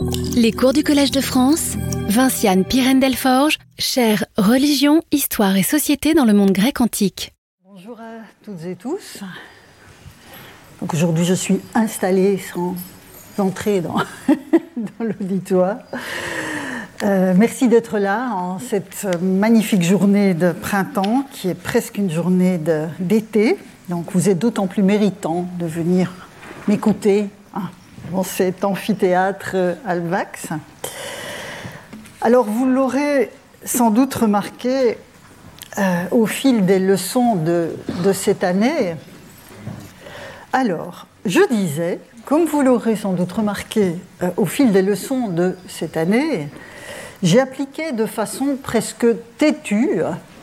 Les cours du Collège de France, Vinciane Pirène-Delforge, chaire Religion, Histoire et Société dans le monde grec antique. Bonjour à toutes et tous. Donc aujourd'hui, je suis installée sans entrer dans l'auditoire. Merci d'être là en cette magnifique journée de printemps qui est presque une journée d'été. Donc vous êtes d'autant plus méritant de venir m'écouter dans cet amphithéâtre Alvax. Alors vous l'aurez sans doute remarqué au fil des leçons de cette année. Alors, je disais, comme vous l'aurez sans doute remarqué au fil des leçons de cette année, j'ai appliqué de façon presque têtue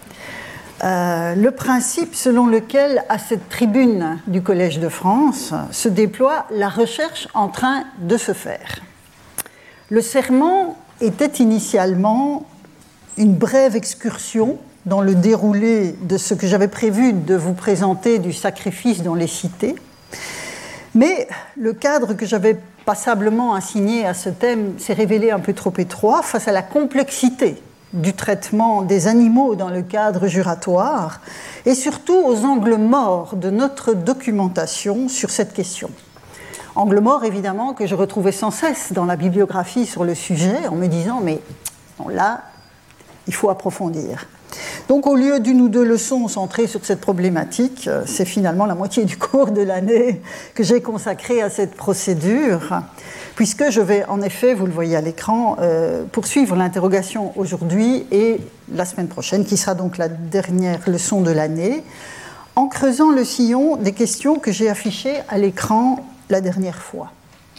le principe selon lequel, à cette tribune du Collège de France, se déploie la recherche en train de se faire. Le serment était initialement une brève excursion dans le déroulé de ce que j'avais prévu de vous présenter du sacrifice dans les cités. Mais le cadre que j'avais passablement assigné à ce thème s'est révélé un peu trop étroit face à la complexité du traitement des animaux dans le cadre juratoire et surtout aux angles morts de notre documentation sur cette question. Angles morts, évidemment, que je retrouvais sans cesse dans la bibliographie sur le sujet en me disant « mais bon, là, il faut approfondir ». Donc, au lieu d'une ou deux leçons centrées sur cette problématique, c'est finalement la moitié du cours de l'année que j'ai consacré à cette procédure, puisque je vais, en effet, vous le voyez à l'écran, poursuivre l'interrogation aujourd'hui et la semaine prochaine, qui sera donc la dernière leçon de l'année, en creusant le sillon des questions que j'ai affichées à l'écran la dernière fois.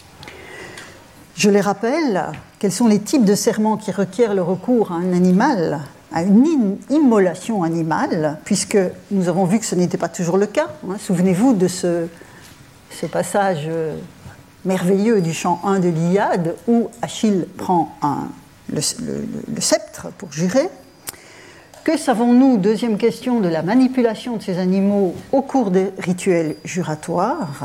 Je les rappelle, quels sont les types de serments qui requièrent le recours à un animal, à une immolation animale, puisque nous avons vu que ce n'était pas toujours le cas. Souvenez-vous de ce passage merveilleux du chant 1 de l'Iliade, où Achille prend le sceptre pour jurer. Que savons-nous, deuxième question, de la manipulation de ces animaux au cours des rituels juratoires ?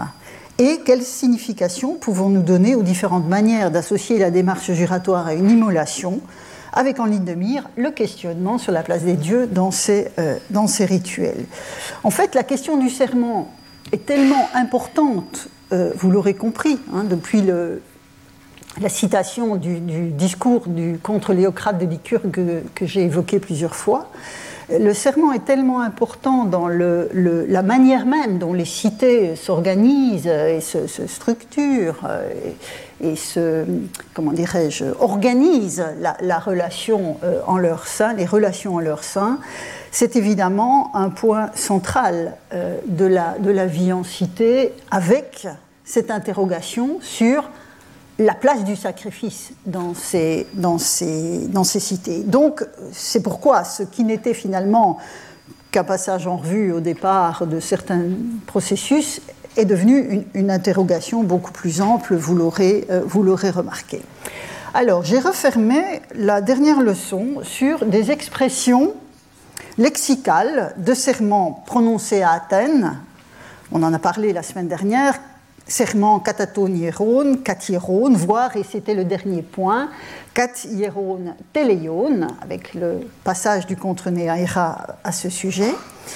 Et quelle signification pouvons-nous donner aux différentes manières d'associer la démarche juratoire à une immolation, avec en ligne de mire le questionnement sur la place des dieux dans ces rituels. En fait, la question du serment est tellement importante, vous l'aurez compris, depuis la citation du discours contre Léocrate de Lycurgue que j'ai évoqué plusieurs fois. Le serment est tellement important dans la manière même dont les cités s'organisent et se structurent et organisent la relation en leur sein, les relations en leur sein. C'est évidemment un point central de la vie en cité, avec cette interrogation sur la place du sacrifice dans ces cités. Donc, c'est pourquoi ce qui n'était finalement qu'un passage en revue au départ de certains processus est devenu une interrogation beaucoup plus ample, vous l'aurez remarqué. Alors, j'ai refermé la dernière leçon sur des expressions lexicales de serments prononcés à Athènes. On en a parlé la semaine dernière. Serment kataton-hieron, kat-hieron, voire, et c'était le dernier point, kat-hieron teleion, avec le passage du contre-Néaira à ce sujet.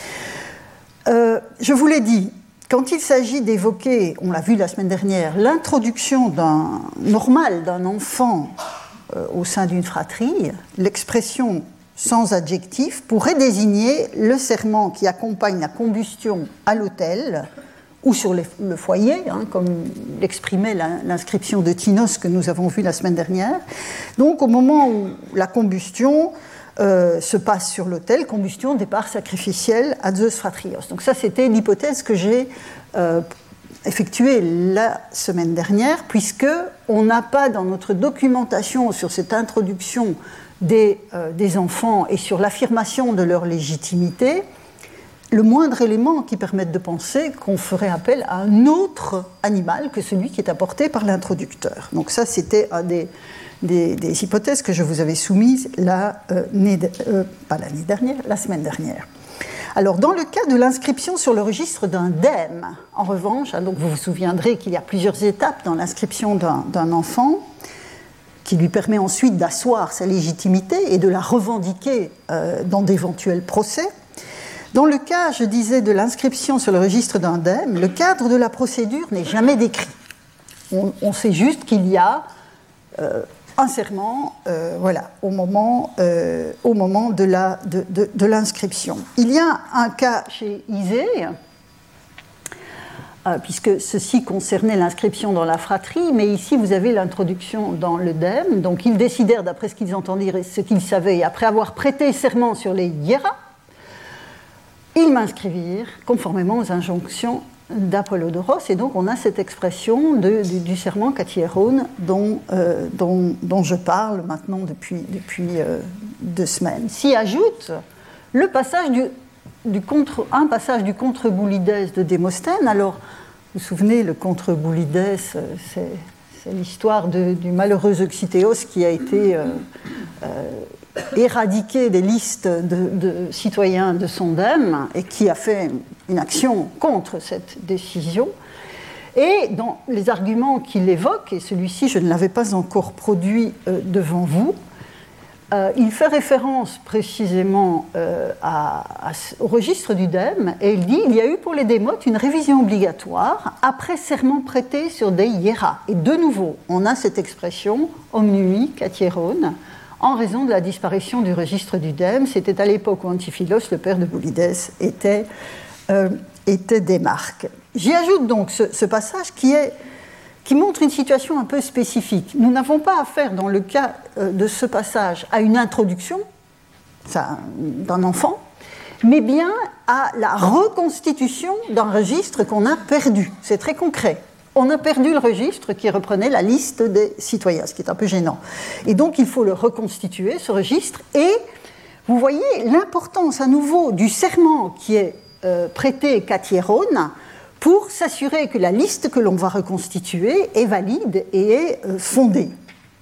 Je vous l'ai dit, quand il s'agit d'évoquer, on l'a vu la semaine dernière, l'introduction normale d'un enfant au sein d'une fratrie, l'expression sans adjectif pourrait désigner le serment qui accompagne la combustion à l'autel, ou sur le foyer, comme l'exprimait l'inscription de Tinos que nous avons vue la semaine dernière. Donc au moment où la combustion se passe sur l'autel, combustion, départ sacrificiel à Zeus Fratrios. Donc ça, c'était l'hypothèse que j'ai effectuée la semaine dernière, puisqu'on n'a pas dans notre documentation sur cette introduction des enfants et sur l'affirmation de leur légitimité, le moindre élément qui permette de penser qu'on ferait appel à un autre animal que celui qui est apporté par l'introducteur. Donc ça, c'était des hypothèses que je vous avais soumises la semaine dernière. Alors, dans le cas de l'inscription sur le registre d'un dème, en revanche, donc vous vous souviendrez qu'il y a plusieurs étapes dans l'inscription d'un enfant, qui lui permet ensuite d'asseoir sa légitimité et de la revendiquer dans d'éventuels procès. Dans le cas, je disais, de l'inscription sur le registre d'indemne, le cadre de la procédure n'est jamais décrit. On sait juste qu'il y a un serment au moment de l'inscription. Il y a un cas chez Isée, puisque ceci concernait l'inscription dans la fratrie, mais ici vous avez l'introduction dans l'œdème. Donc ils décidèrent, d'après ce qu'ils entendirent et ce qu'ils savaient, et après avoir prêté serment sur les hiéras, ils m'inscrivirent conformément aux injonctions d'Apollodoros, et donc on a cette expression du serment katieron dont je parle maintenant depuis 2 semaines. S'y ajoute le passage un passage du Contre Boulides de Démosthène. Alors, vous vous souvenez, le Contre Boulides, c'est l'histoire du malheureux Euxythéos qui a été éradiqué des listes de citoyens de son dème et qui a fait une action contre cette décision. Et dans les arguments qu'il évoque, et celui-ci je ne l'avais pas encore produit devant vous, il fait référence précisément au registre du dème, et il dit: il y a eu pour les démotes une révision obligatoire après serment prêté sur des hiéras. Et de nouveau, on a cette expression omnui katieron en raison de la disparition du registre du dème. C'était à l'époque où Antiphilos, le père de Boulides, était démarque. J'y ajoute donc ce passage qui montre une situation un peu spécifique. Nous n'avons pas affaire, dans le cas de ce passage, à une introduction d'un enfant, mais bien à la reconstitution d'un registre qu'on a perdu. C'est très concret. On a perdu le registre qui reprenait la liste des citoyens, ce qui est un peu gênant. Et donc il faut le reconstituer, ce registre, et vous voyez l'importance à nouveau du serment qui est prêté katieron, pour s'assurer que la liste que l'on va reconstituer est valide et est fondée.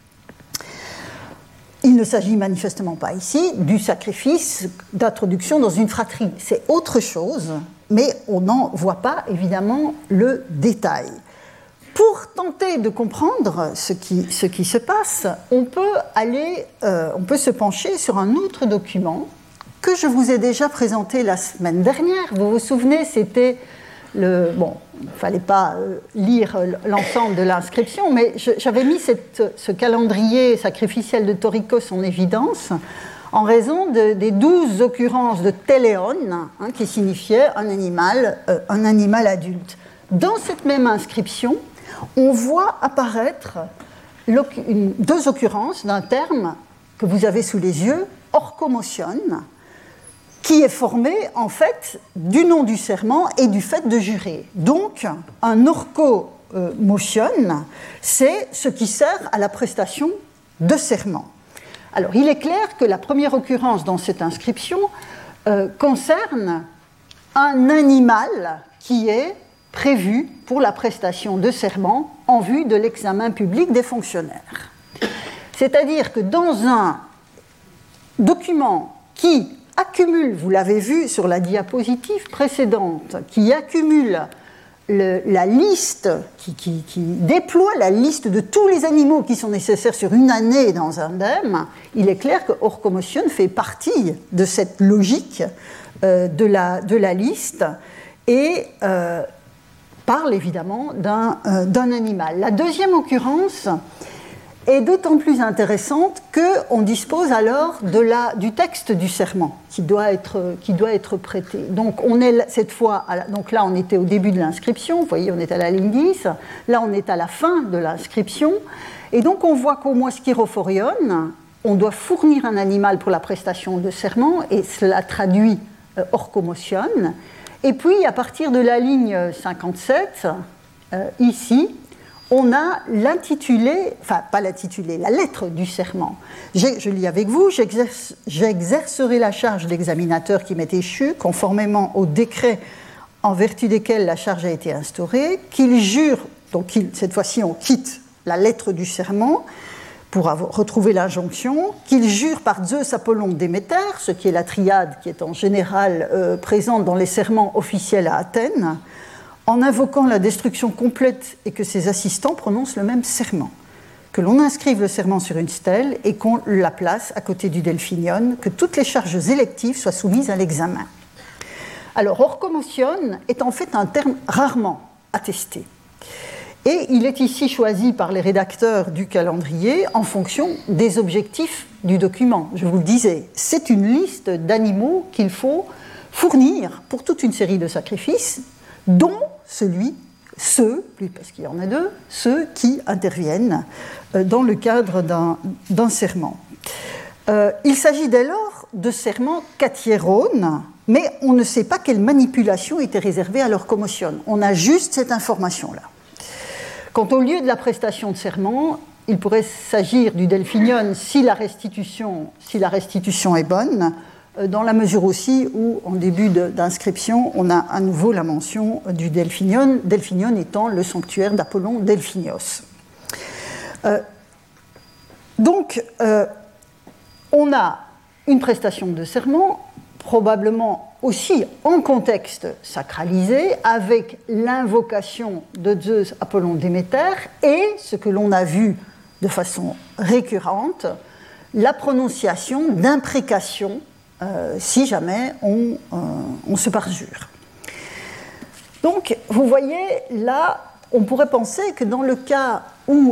Il ne s'agit manifestement pas ici du sacrifice d'introduction dans une fratrie. C'est autre chose, mais on n'en voit pas évidemment le détail. Pour tenter de comprendre ce qui se passe, on peut se pencher sur un autre document que je vous ai déjà présenté la semaine dernière. Vous vous souvenez, c'était il ne fallait pas lire l'ensemble de l'inscription, mais j'avais mis ce calendrier sacrificiel de Torikos en évidence en raison des 12 occurrences de téléon, qui signifiait un animal adulte. Dans cette même inscription, on voit apparaître 2 occurrences d'un terme que vous avez sous les yeux, orchomotion, qui est formé en fait du nom du serment et du fait de jurer. Donc, un orchomotion, c'est ce qui sert à la prestation de serment. Alors, il est clair que la première occurrence dans cette inscription concerne un animal qui est prévu pour la prestation de serment en vue de l'examen public des fonctionnaires. C'est-à-dire que dans un document qui accumule, vous l'avez vu sur la diapositive précédente, qui accumule la liste, qui déploie la liste de tous les animaux qui sont nécessaires sur une année dans un dème, il est clair que orchomotion fait partie de cette logique de la liste et parle évidemment d'un animal. La deuxième occurrence est d'autant plus intéressante qu'on dispose alors du texte du serment qui doit être prêté. Donc on est cette fois, donc là on était au début de l'inscription, vous voyez on est à la ligne 10, là on est à la fin de l'inscription, et donc on voit qu'au moiskirophorion, on doit fournir un animal pour la prestation de serment, et cela traduit orchomotion, et puis à partir de la ligne 57, ici, on a l'intitulé, enfin pas l'intitulé, la lettre du serment. Je lis avec vous: j'exercerai la charge d'examinateur qui m'est échue, conformément au décret en vertu desquels la charge a été instaurée, qu'il jure, donc cette fois-ci on quitte la lettre du serment pour retrouver l'injonction, qu'il jure par Zeus, Apollon, Déméter, ce qui est la triade qui est en général présente dans les serments officiels à Athènes, en invoquant la destruction complète et que ses assistants prononcent le même serment. que l'on inscrive le serment sur une stèle et qu'on la place à côté du delphinion, que toutes les charges électives soient soumises à l'examen. Alors, orchomotion est en fait un terme rarement attesté. Et il est ici choisi par les rédacteurs du calendrier en fonction des objectifs du document. Je vous le disais, c'est une liste d'animaux qu'il faut fournir pour toute une série de sacrifices, dont ceux, parce qu'il y en a deux, ceux qui interviennent dans le cadre d'un serment. Il s'agit dès lors de serments katieron, mais on ne sait pas quelle manipulation était réservée à leur commotion. On a juste cette information-là. Quant au lieu de la prestation de serment, il pourrait s'agir du delphinion si la restitution est bonne, dans la mesure aussi où, en début d'inscription, on a à nouveau la mention du delphinion, delphinion étant le sanctuaire d'Apollon Delphinios. Donc, on a une prestation de serment, probablement aussi en contexte sacralisé, avec l'invocation de Zeus, Apollon, Déméter, et ce que l'on a vu de façon récurrente, la prononciation d'imprécations si jamais on se parjure. Donc, vous voyez, là, on pourrait penser que dans le cas où,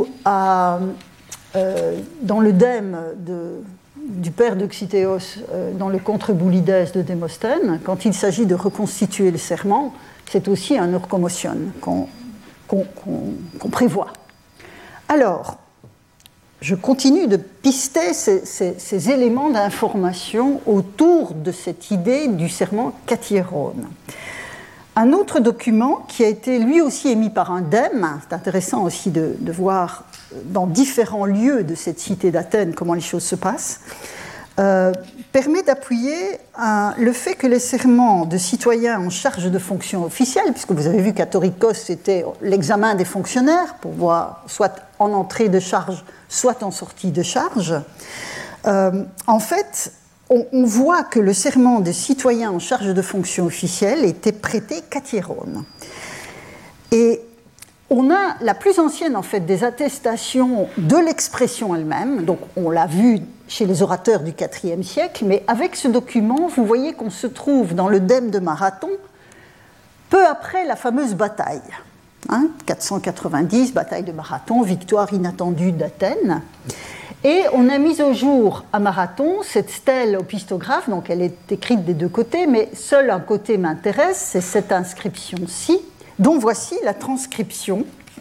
dans le dème du père d'Euxythéos, dans le Contre Boulides de Démosthène, quand il s'agit de reconstituer le serment, c'est aussi un orchomotion qu'on prévoit. Alors, je continue de pister ces éléments d'information autour de cette idée du serment katieron. Un autre document qui a été lui aussi émis par un dème, c'est intéressant aussi de voir dans différents lieux de cette cité d'Athènes comment les choses se passent, permet d'appuyer le fait que les serments de citoyens en charge de fonctions officielles, puisque vous avez vu qu'Atorikos c'était l'examen des fonctionnaires pour voir soit en entrée de charge, soit en sortie de charge, en fait, on voit que le serment des citoyens en charge de fonctions officielles était prêté katieron. Et on a la plus ancienne en fait des attestations de l'expression elle-même, donc on l'a vu chez les orateurs du IVe siècle, mais avec ce document, vous voyez qu'on se trouve dans le dème de Marathon, peu après la fameuse bataille. 490, bataille de Marathon, victoire inattendue d'Athènes. Et on a mis au jour à Marathon cette stèle opistographe, donc elle est écrite des deux côtés, mais seul un côté m'intéresse, c'est cette inscription-ci, dont voici la transcription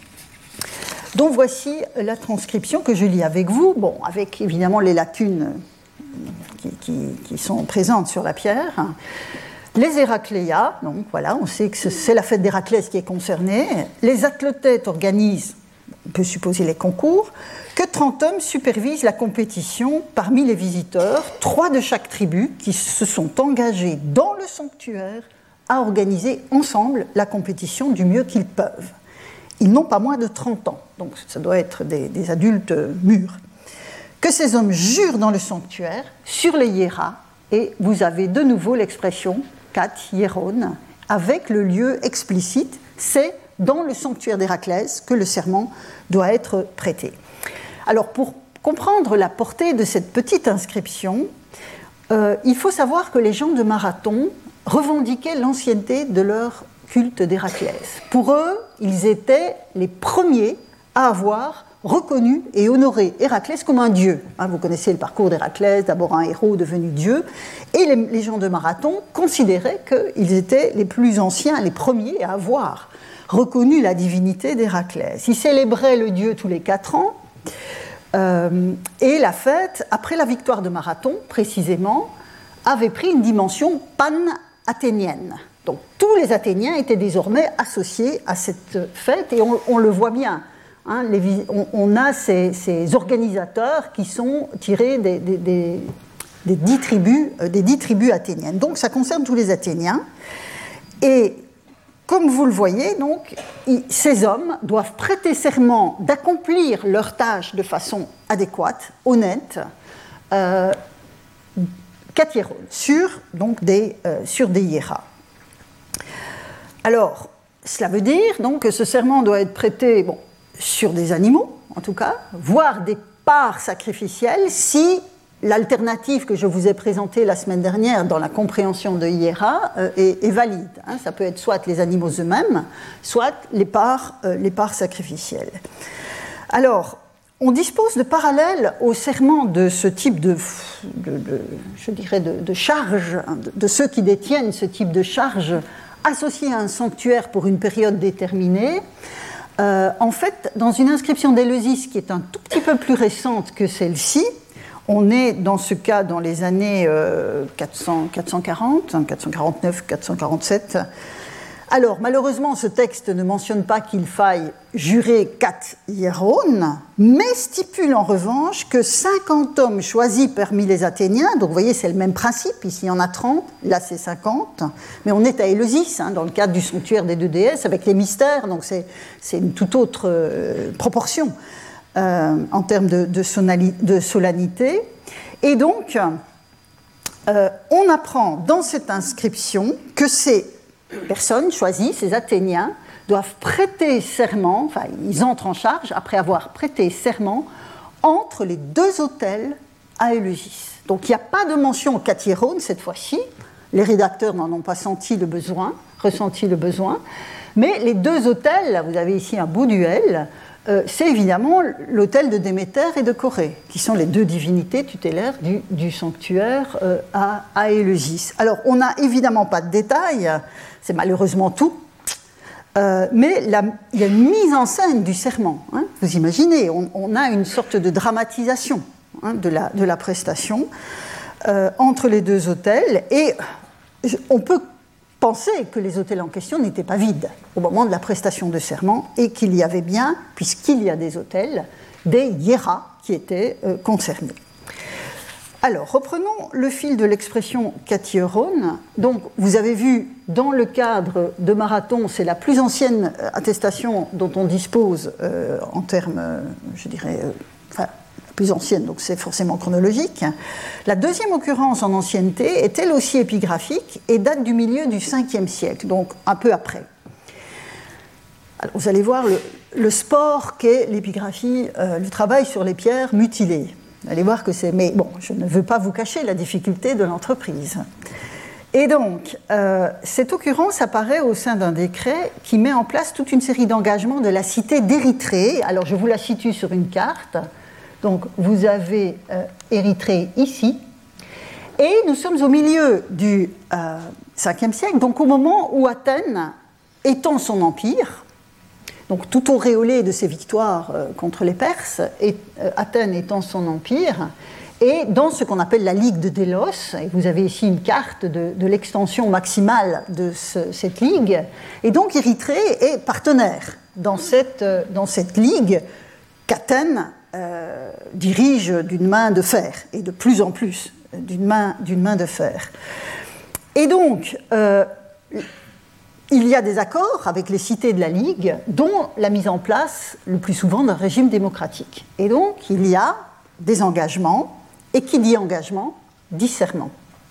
que je lis avec vous, bon, avec évidemment les lacunes qui sont présentes sur la pierre. Les Héracléas, donc voilà, on sait que c'est la fête d'Héraclès qui est concernée. Les athlètes organisent, on peut supposer les concours, que 30 hommes supervisent la compétition parmi les visiteurs, 3 de chaque tribu qui se sont engagés dans le sanctuaire à organiser ensemble la compétition du mieux qu'ils peuvent. Ils n'ont pas moins de 30 ans, donc ça doit être des adultes mûrs. Que ces hommes jurent dans le sanctuaire sur les hiéras, et vous avez de nouveau l'expression kat hieron, avec le lieu explicite, c'est dans le sanctuaire d'Héraclès que le serment doit être prêté. Alors pour comprendre la portée de cette petite inscription, il faut savoir que les gens de Marathon revendiquaient l'ancienneté de leur culte d'Héraclès. Pour eux, ils étaient les premiers à avoir reconnu et honoré Héraclès comme un dieu. Vous connaissez le parcours d'Héraclès, d'abord un héros devenu dieu, et les gens de Marathon considéraient qu'ils étaient les plus anciens, les premiers à avoir reconnu la divinité d'Héraclès. Ils célébraient le dieu tous les 4 ans, et la fête, après la victoire de Marathon, précisément, avait pris une dimension pan-athénienne. Donc tous les Athéniens étaient désormais associés à cette fête, et on le voit bien. On a ces organisateurs qui sont tirés des 10 tribus athéniennes. Donc ça concerne tous les Athéniens. Et comme vous le voyez, donc, ces hommes doivent prêter serment d'accomplir leur tâche de façon adéquate, honnête, katieron, sur des hiéras. Alors, cela veut dire donc, que ce serment doit être prêté sur des animaux, en tout cas, voire des parts sacrificielles si l'alternative que je vous ai présentée la semaine dernière dans la compréhension de Hiera est valide. Ça peut être soit les animaux eux-mêmes, soit les parts sacrificielles. Alors, on dispose de parallèles au serment de ce type de charge, de ceux qui détiennent ce type de charge associée à un sanctuaire pour une période déterminée. En fait, dans une inscription d'Éleusis qui est un tout petit peu plus récente que celle-ci, on est dans ce cas dans les années 440, 449, 447. Alors, malheureusement, ce texte ne mentionne pas qu'il faille jurer 4 hierones, mais stipule en revanche que 50 hommes choisis parmi les Athéniens, donc vous voyez, c'est le même principe, ici il y en a 30, là c'est 50, mais on est à Éleusis, dans le cadre du sanctuaire des deux déesses, avec les mystères, donc c'est une toute autre proportion en termes de solennité. Et donc, on apprend dans cette inscription que ces personnes choisies, ces Athéniens, doivent prêter serment, enfin ils entrent en charge après avoir prêté serment entre les deux autels à Éleusis. Donc il n'y a pas de mention au Katieron cette fois-ci, les rédacteurs n'en ont pas ressenti le besoin, mais les deux autels, vous avez ici un beau duel, c'est évidemment l'autel de Déméter et de Corée, qui sont les deux divinités tutélaires du sanctuaire à Éleusis. Alors, on n'a évidemment pas de détails, c'est malheureusement tout, mais il y a une mise en scène du serment. Vous imaginez, on a une sorte de dramatisation de la prestation entre les deux autels, et on peut penser que les autels en question n'étaient pas vides au moment de la prestation de serment et qu'il y avait bien, puisqu'il y a des autels, des hieras qui étaient concernés. Alors, reprenons le fil de l'expression katieron. Donc, vous avez vu, dans le cadre de Marathon, c'est la plus ancienne attestation dont on dispose en termes, je dirais, plus ancienne, donc c'est forcément chronologique. La deuxième occurrence en ancienneté est elle aussi épigraphique et date du milieu du 5e siècle, donc un peu après. Alors, vous allez voir le sport qu'est l'épigraphie, le travail sur les pierres mutilées. Vous allez voir que c'est... Mais bon, je ne veux pas vous cacher la difficulté de l'entreprise. Et donc, cette occurrence apparaît au sein d'un décret qui met en place toute une série d'engagements de la cité d'Érythrée. Alors, je vous la situe sur une carte. Donc, vous avez Érythrée ici, et nous sommes au milieu du 5e siècle, donc au moment où Athènes étend son empire, donc tout auréolé de ses victoires contre les Perses, Athènes étend son empire, et dans ce qu'on appelle la Ligue de Délos, et vous avez ici une carte de l'extension maximale de cette ligue, et donc Érythrée est partenaire dans cette ligue qu'Athènes dirige d'une main de fer, et de plus en plus d'une main de fer. Et donc, il y a des accords avec les cités de la Ligue, dont la mise en place, le plus souvent, d'un régime démocratique. Et donc, il y a des engagements, et qui dit engagement, dit serment.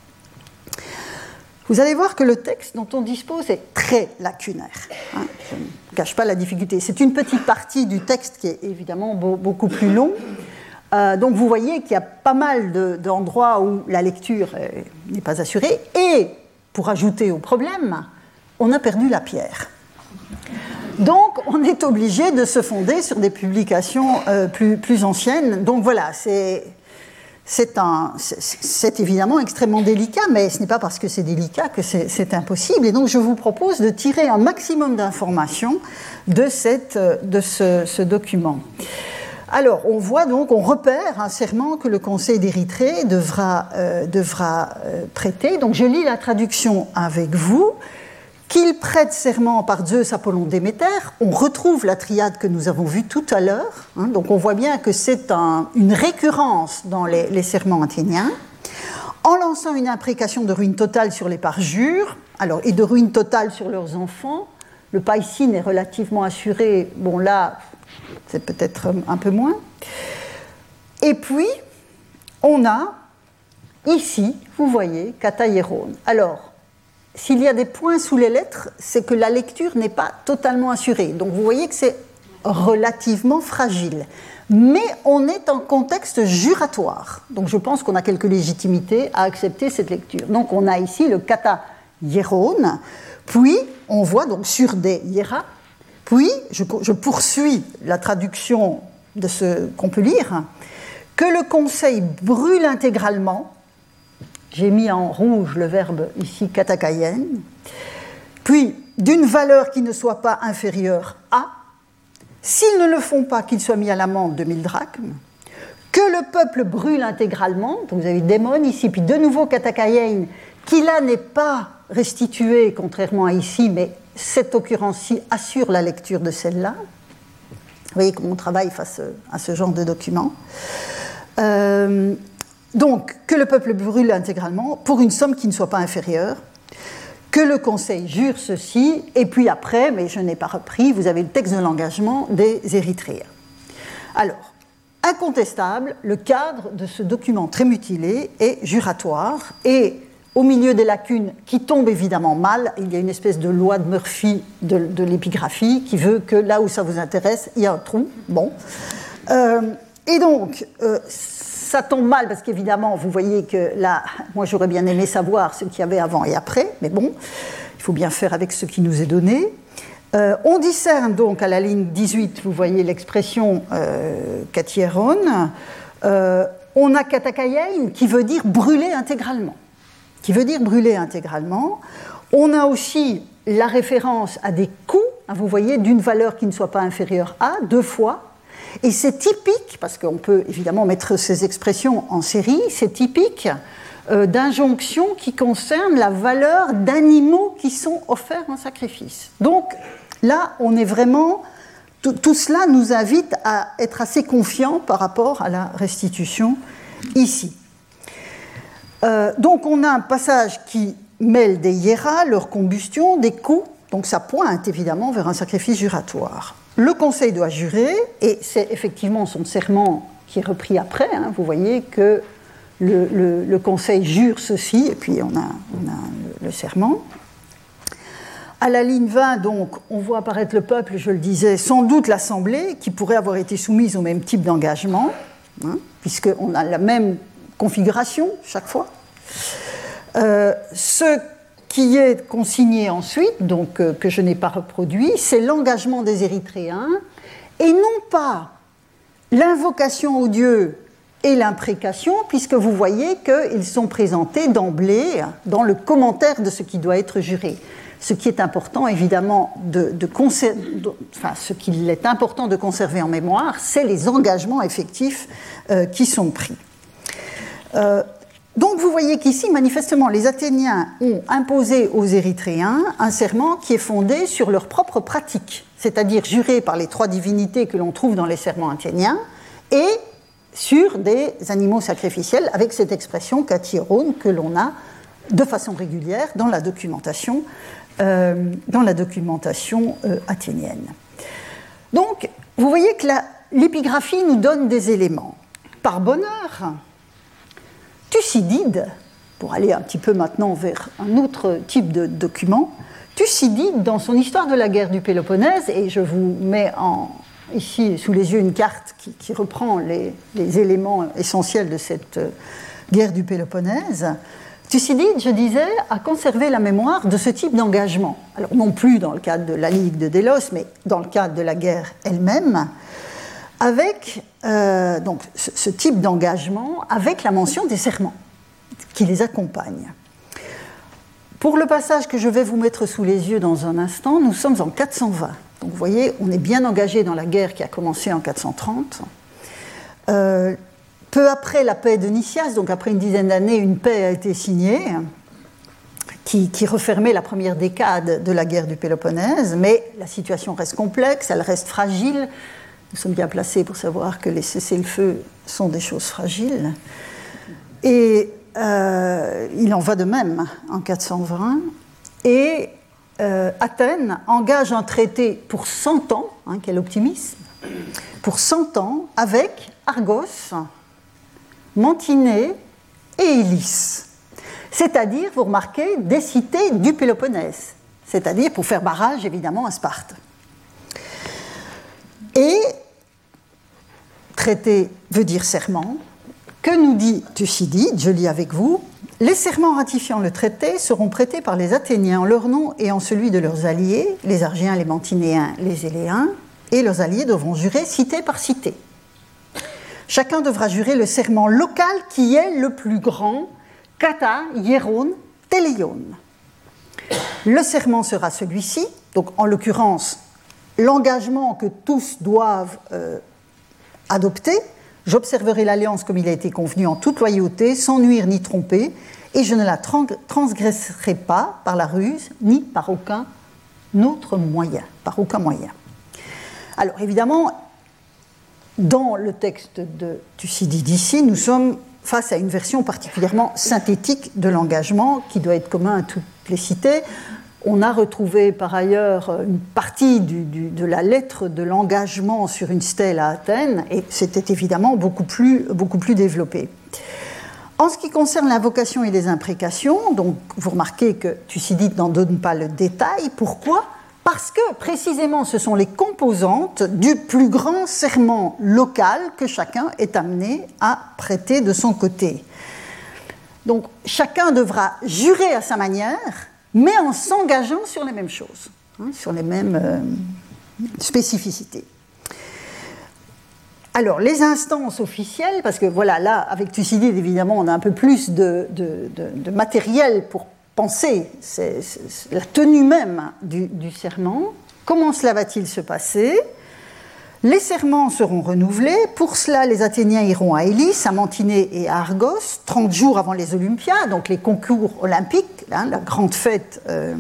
Vous allez voir que le texte dont on dispose est très lacunaire. Je ne cache pas la difficulté. C'est une petite partie du texte qui est évidemment beaucoup plus long. Donc vous voyez qu'il y a pas mal d'endroits où la lecture n'est pas assurée. Et, pour ajouter au problème, on a perdu la pierre. Donc on est obligé de se fonder sur des publications plus anciennes. Donc voilà, c'est évidemment extrêmement délicat, mais ce n'est pas parce que c'est délicat que c'est impossible. Et donc, je vous propose de tirer un maximum d'informations de ce document. Alors, on voit donc, on repère un serment que le Conseil d'Érythrée devra prêter. Donc, je lis la traduction avec vous. Qu'il prête serment par Zeus, Apollon, Déméter. On retrouve la triade que nous avons vue tout à l'heure. Donc on voit bien que c'est une récurrence dans les serments athéniens. En lançant une imprécation de ruine totale sur les parjures, et de ruine totale sur leurs enfants. Le païcine est relativement assuré. Bon là, c'est peut-être un peu moins. Et puis, on a ici, vous voyez, kataieron. Alors, s'il y a des points sous les lettres, c'est que la lecture n'est pas totalement assurée. Donc vous voyez que c'est relativement fragile. Mais on est en contexte juratoire. Donc je pense qu'on a quelque légitimité à accepter cette lecture. Donc on a ici le kata hieron, puis on voit donc sur des hiera, puis je poursuis la traduction de ce qu'on peut lire, que le conseil brûle intégralement, j'ai mis en rouge le verbe ici katakayen, puis d'une valeur qui ne soit pas inférieure à, s'ils ne le font pas, qu'ils soient mis à l'amende de 1000 drachmes, que le peuple brûle intégralement, donc vous avez démon ici, puis de nouveau katakayen, qui là n'est pas restitué, contrairement à ici, mais cette occurrence-ci assure la lecture de celle-là. Vous voyez comment on travaille face à ce genre de document. Donc, que le peuple brûle intégralement pour une somme qui ne soit pas inférieure, que le Conseil jure ceci, et puis après, mais je n'ai pas repris, vous avez le texte de l'engagement des Érythréens. Alors, incontestable, le cadre de ce document très mutilé est juratoire, et au milieu des lacunes qui tombent évidemment mal, il y a une espèce de loi de Murphy de l'épigraphie qui veut que là où ça vous intéresse, il y a un trou. Bon. Et donc, ça tombe mal parce qu'évidemment, vous voyez que là, moi j'aurais bien aimé savoir ce qu'il y avait avant et après, mais bon, il faut bien faire avec ce qui nous est donné. On discerne donc à la ligne 18, vous voyez l'expression katieron, on a katakayen qui veut dire brûler intégralement. On a aussi la référence à des coûts, vous voyez, d'une valeur qui ne soit pas inférieure à, 2 fois. Et c'est typique, parce qu'on peut évidemment mettre ces expressions en série, c'est typique d'injonctions qui concernent la valeur d'animaux qui sont offerts en sacrifice. Donc là, on est vraiment... Tout cela nous invite à être assez confiants par rapport à la restitution ici. Donc on a un passage qui mêle des hiéras, leur combustion, des coups, donc ça pointe évidemment vers un sacrifice juratoire. Le conseil doit jurer, et c'est effectivement son serment qui est repris après, vous voyez que le conseil jure ceci, et puis on a le serment. À la ligne 20, donc, on voit apparaître le peuple, je le disais, sans doute l'Assemblée, qui pourrait avoir été soumise au même type d'engagement, puisqu'on a la même configuration chaque fois. Ce qui est consigné ensuite, donc que je n'ai pas reproduit, c'est l'engagement des Érythréens, et non pas l'invocation au Dieu et l'imprécation, puisque vous voyez qu'ils sont présentés d'emblée dans le commentaire de ce qui doit être juré. Ce qui est important, évidemment, ce qu'il est important de conserver en mémoire, c'est les engagements effectifs qui sont pris. Donc vous voyez qu'ici, manifestement, les Athéniens ont imposé aux Érythréens un serment qui est fondé sur leur propre pratique, c'est-à-dire juré par les 3 divinités que l'on trouve dans les serments athéniens, et sur des animaux sacrificiels, avec cette expression katieron que l'on a de façon régulière dans la documentation athénienne. Donc, vous voyez que l'épigraphie nous donne des éléments. Par bonheur, Thucydide, pour aller un petit peu maintenant vers un autre type de document, Thucydide, dans son histoire de la guerre du Péloponnèse, et je vous mets ici sous les yeux une carte qui reprend les éléments essentiels de cette guerre du Péloponnèse, Thucydide, je disais, a conservé la mémoire de ce type d'engagement. Alors non plus dans le cadre de la Ligue de Délos, mais dans le cadre de la guerre elle-même, avec donc ce type d'engagement, avec la mention des serments qui les accompagnent. Pour le passage que je vais vous mettre sous les yeux dans un instant, nous sommes en 420. Donc vous voyez, on est bien engagé dans la guerre qui a commencé en 430. Peu après la paix de Nicias, donc après une dizaine d'années, une paix a été signée qui refermait la première décade de la guerre du Péloponnèse, mais la situation reste complexe, elle reste fragile. Nous sommes bien placés pour savoir que les cessez-le-feu sont des choses fragiles. Et il en va de même en 420. Et Athènes engage un traité pour 100 ans, quel optimisme, pour 100 ans avec Argos, Mantinée et Élis. C'est-à-dire, vous remarquez, des cités du Péloponnèse. C'est-à-dire pour faire barrage, évidemment, à Sparte. Et traité veut dire serment. Que nous dit Thucydide? Je lis avec vous. Les serments ratifiant le traité seront prêtés par les Athéniens en leur nom et en celui de leurs alliés, les Argiens, les Mantinéens, les Éléens, et leurs alliés devront jurer cité par cité. Chacun devra jurer le serment local qui est le plus grand, kata, hieron, teleion. Le serment sera celui-ci, donc en l'occurrence, l'engagement que tous doivent adopter. J'observerai l'alliance comme il a été convenu en toute loyauté, sans nuire ni tromper, et je ne la transgresserai pas par la ruse, ni par aucun autre moyen. Par aucun moyen. Alors évidemment, dans le texte de Thucydide ici, nous sommes face à une version particulièrement synthétique de l'engagement qui doit être commun à toutes les cités. On a retrouvé par ailleurs une partie de la lettre de l'engagement sur une stèle à Athènes, et c'était évidemment beaucoup plus développé. En ce qui concerne l'invocation et les imprécations, donc vous remarquez que Thucydide n'en donne pas le détail. Pourquoi ? Parce que précisément ce sont les composantes du plus grand serment local que chacun est amené à prêter de son côté. Donc chacun devra jurer à sa manière, mais en s'engageant sur les mêmes choses, sur les mêmes spécificités. Alors, les instances officielles, parce que voilà, là, avec Thucydide, évidemment, on a un peu plus de matériel pour penser la tenue même du serment. Comment cela va-t-il se passer ? Les serments seront renouvelés. Pour cela, les Athéniens iront à Élis, à Mantinée et à Argos, 30 jours avant les Olympiades, donc les concours olympiques, la grande fête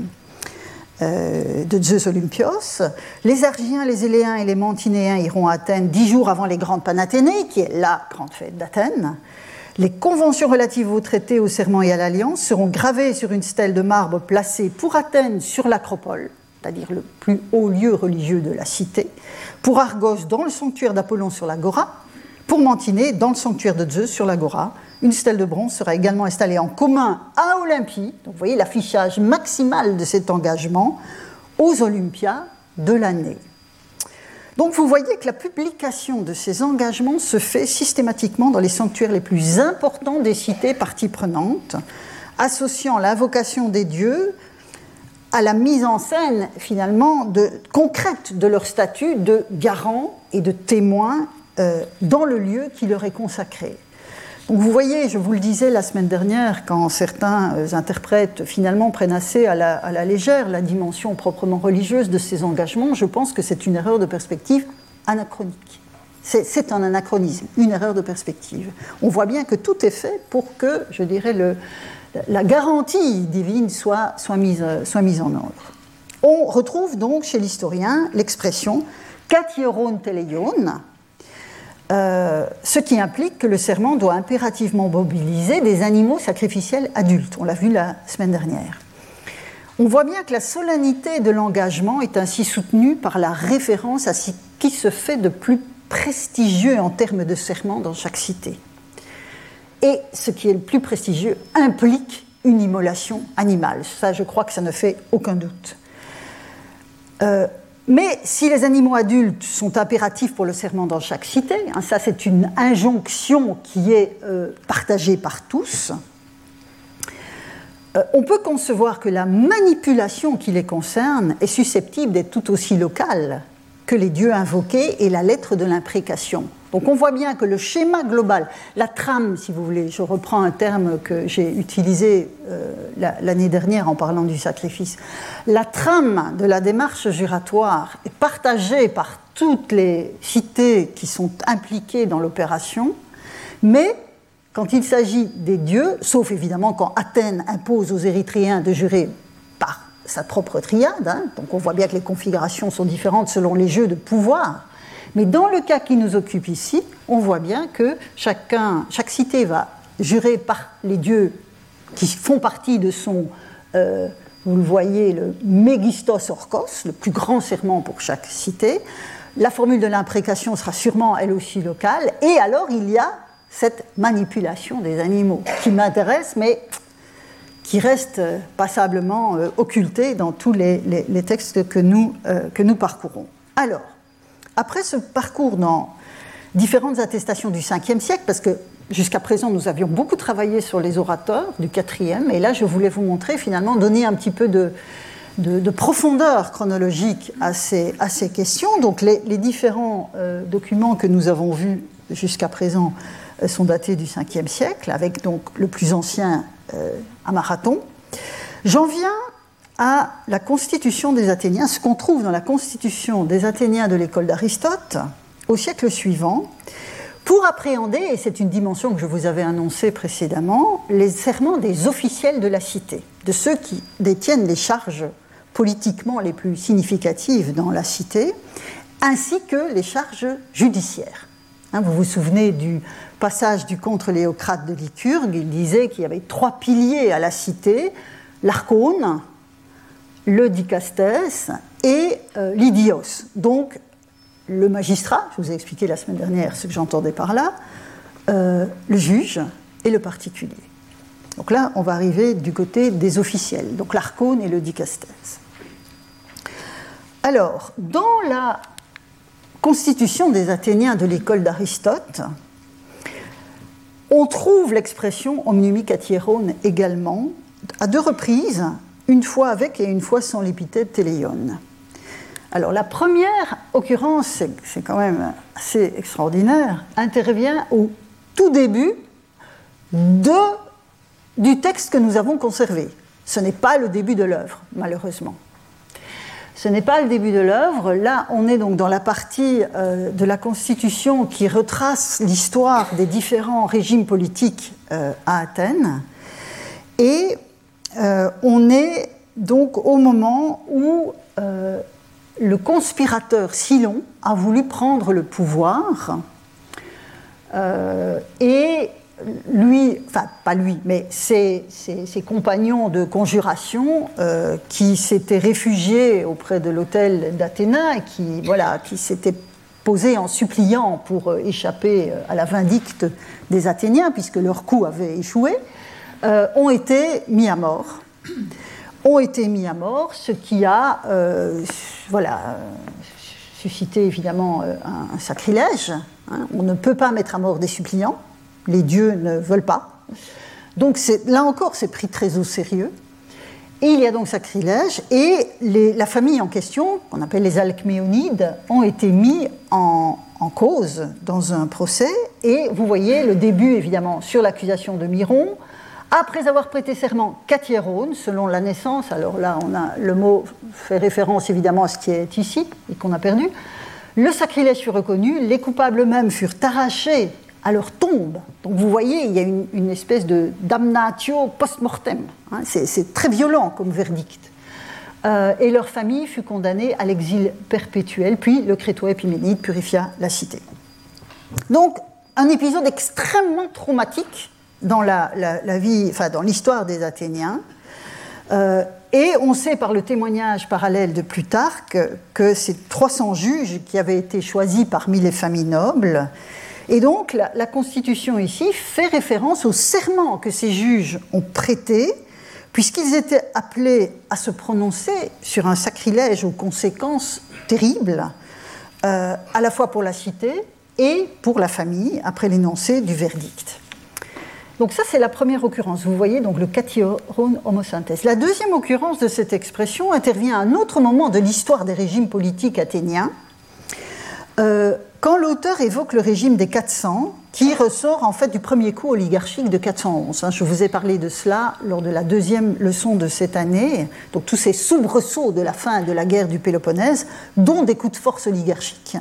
de Zeus Olympios. Les Argiens, les Éléens et les Mantinéens iront à Athènes 10 jours avant les grandes Panathénées, qui est la grande fête d'Athènes. Les conventions relatives au traité, au serment et à l'alliance seront gravées sur une stèle de marbre placée pour Athènes sur l'acropole, c'est-à-dire le plus haut lieu religieux de la cité, pour Argos dans le sanctuaire d'Apollon sur l'agora, pour Mantinée dans le sanctuaire de Zeus sur l'agora. Une stèle de bronze sera également installée en commun à Olympie, donc vous voyez l'affichage maximal de cet engagement, aux Olympiades de l'année. Donc vous voyez que la publication de ces engagements se fait systématiquement dans les sanctuaires les plus importants des cités parties prenantes, associant l'invocation des dieux à la mise en scène finalement concrète de leur statut de garant et de témoin dans le lieu qui leur est consacré. Donc vous voyez, je vous le disais la semaine dernière, quand certains interprètes finalement prennent assez à la légère la dimension proprement religieuse de ces engagements, je pense que c'est une erreur de perspective anachronique. C'est un anachronisme, une erreur de perspective. On voit bien que tout est fait pour que, je dirais, la garantie divine soit mise en ordre. On retrouve donc chez l'historien l'expression « katieron teleion », ce qui implique que le serment doit impérativement mobiliser des animaux sacrificiels adultes. On l'a vu la semaine dernière. On voit bien que la solennité de l'engagement est ainsi soutenue par la référence à ce qui se fait de plus prestigieux en termes de serment dans chaque cité. Et ce qui est le plus prestigieux implique une immolation animale. Ça, je crois que ça ne fait aucun doute. Mais si les animaux adultes sont impératifs pour le serment dans chaque cité, ça c'est une injonction qui est partagée par tous, on peut concevoir que la manipulation qui les concerne est susceptible d'être tout aussi locale que les dieux invoqués et la lettre de l'imprécation. Donc on voit bien que le schéma global, la trame, si vous voulez, je reprends un terme que j'ai utilisé l'année dernière en parlant du sacrifice, la trame de la démarche juratoire est partagée par toutes les cités qui sont impliquées dans l'opération, mais quand il s'agit des dieux, sauf évidemment quand Athènes impose aux Érythréens de jurer par sa propre triade, donc on voit bien que les configurations sont différentes selon les jeux de pouvoir. Mais dans le cas qui nous occupe ici, on voit bien que chaque cité va jurer par les dieux qui font partie de son, vous le voyez, le Mégistos Orkos, le plus grand serment pour chaque cité. La formule de l'imprécation sera sûrement elle aussi locale. Et alors il y a cette manipulation des animaux qui m'intéresse, mais qui reste passablement occultée dans tous les textes que nous parcourons. Alors, après ce parcours dans différentes attestations du 5e siècle, parce que jusqu'à présent, nous avions beaucoup travaillé sur les orateurs du 4e, et là, je voulais vous montrer, finalement, donner un petit peu de profondeur chronologique à ces questions. Donc, les différents documents que nous avons vus jusqu'à présent sont datés du 5e siècle, avec donc le plus ancien à Marathon. J'en viens à la constitution des Athéniens, ce qu'on trouve dans la constitution des Athéniens de l'école d'Aristote au siècle suivant, pour appréhender, et c'est une dimension que je vous avais annoncée précédemment, les serments des officiels de la cité, de ceux qui détiennent les charges politiquement les plus significatives dans la cité, ainsi que les charges judiciaires. Vous vous souvenez du passage du contre Léocrate de Lycurgue, il disait qu'il y avait 3 piliers à la cité, l'archone, le dikastès et l'idios. Donc, le magistrat, je vous ai expliqué la semaine dernière ce que j'entendais par là, le juge et le particulier. Donc là, on va arriver du côté des officiels, donc l'archone et le dikastès. Alors, dans la constitution des Athéniens de l'école d'Aristote, on trouve l'expression omniumi katieron également, à 2 reprises, une fois avec et une fois sans l'épithète téléion. Alors la première occurrence, c'est quand même assez extraordinaire, intervient au tout début du texte que nous avons conservé. Ce n'est pas le début de l'œuvre, malheureusement. Ce n'est pas le début de l'œuvre. Là, on est donc dans la partie de la Constitution qui retrace l'histoire des différents régimes politiques à Athènes. Et on est donc au moment où le conspirateur Cylon a voulu prendre le pouvoir et lui, enfin pas lui, mais ses compagnons de conjuration qui s'étaient réfugiés auprès de l'autel d'Athéna et qui s'étaient posés en suppliant pour échapper à la vindicte des Athéniens, puisque leur coup avait échoué, ont été mis à mort. Ce qui a suscité évidemment un sacrilège. On ne peut pas mettre à mort des suppliants. Les dieux ne veulent pas. Donc là encore, c'est pris très au sérieux. Et il y a donc sacrilège, et la famille en question, qu'on appelle les Alcméonides, ont été mis en cause dans un procès. Et vous voyez le début, évidemment, sur l'accusation de Myron. Après avoir prêté serment katieron, selon la naissance, alors là, le mot fait référence évidemment à ce qui est ici, et qu'on a perdu, le sacrilège fut reconnu, les coupables eux-mêmes furent arrachés à leur tombe. Donc vous voyez, il y a une espèce de damnatio post-mortem. C'est très violent comme verdict. Et leur famille fut condamnée à l'exil perpétuel, puis le Crétois Épiménide purifia la cité. Donc, un épisode extrêmement traumatique dans la vie, enfin dans l'histoire des Athéniens. Et on sait par le témoignage parallèle de Plutarque que c'est 300 juges qui avaient été choisis parmi les familles nobles. Et donc, la Constitution ici fait référence au serment que ces juges ont prêté, puisqu'ils étaient appelés à se prononcer sur un sacrilège aux conséquences terribles, à la fois pour la cité et pour la famille, après l'énoncé du verdict. Donc ça, c'est la première occurrence. Vous voyez donc le katieron homosynthes. La deuxième occurrence de cette expression intervient à un autre moment de l'histoire des régimes politiques athéniens, quand l'auteur évoque le régime des 400, qui ressort en fait du premier coup oligarchique de 411. Je vous ai parlé de cela lors de la deuxième leçon de cette année, donc tous ces soubresauts de la fin de la guerre du Péloponnèse, dont des coups de force oligarchiques.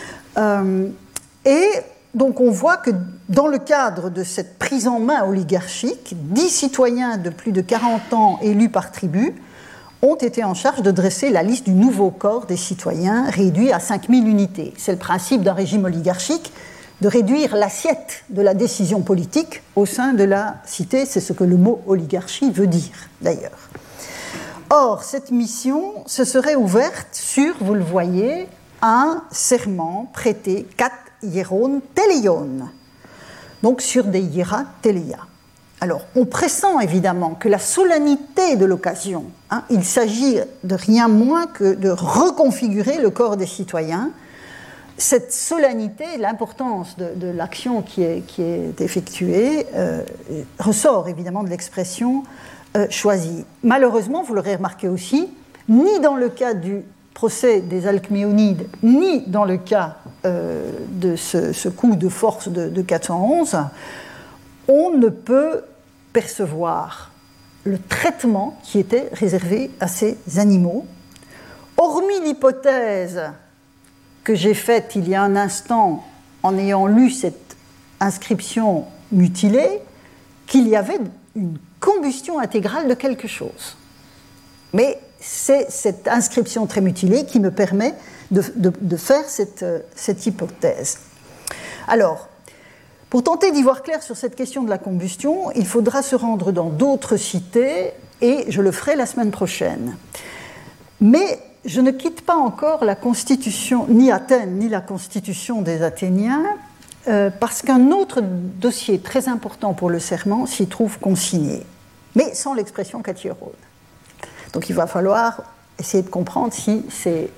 Et donc on voit que dans le cadre de cette prise en main oligarchique, 10 citoyens de plus de 40 ans élus par tribu ont été en charge de dresser la liste du nouveau corps des citoyens réduit à 5000 unités. C'est le principe d'un régime oligarchique, de réduire l'assiette de la décision politique au sein de la cité. C'est ce que le mot oligarchie veut dire, d'ailleurs. Or, cette mission se serait ouverte sur, vous le voyez, un serment prêté kat hieron teleion, donc sur des hiera teleia. Alors, on pressent évidemment que la solennité de l'occasion, il s'agit de rien moins que de reconfigurer le corps des citoyens, cette solennité, l'importance de l'action qui est effectuée ressort évidemment de l'expression choisie. Malheureusement, vous l'aurez remarqué aussi, ni dans le cas du procès des Alcméonides, ni dans le cas de ce coup de force de 411, on ne peut percevoir le traitement qui était réservé à ces animaux, hormis l'hypothèse que j'ai faite il y a un instant en ayant lu cette inscription mutilée, qu'il y avait une combustion intégrale de quelque chose. Mais c'est cette inscription très mutilée qui me permet de faire cette hypothèse. Alors, pour tenter d'y voir clair sur cette question de la combustion, il faudra se rendre dans d'autres cités, et je le ferai la semaine prochaine. Mais je ne quitte pas encore la constitution, ni Athènes, ni la constitution des Athéniens, parce qu'un autre dossier très important pour le serment s'y trouve consigné, mais sans l'expression kathiérone. Donc il va falloir essayer de comprendre si c'est,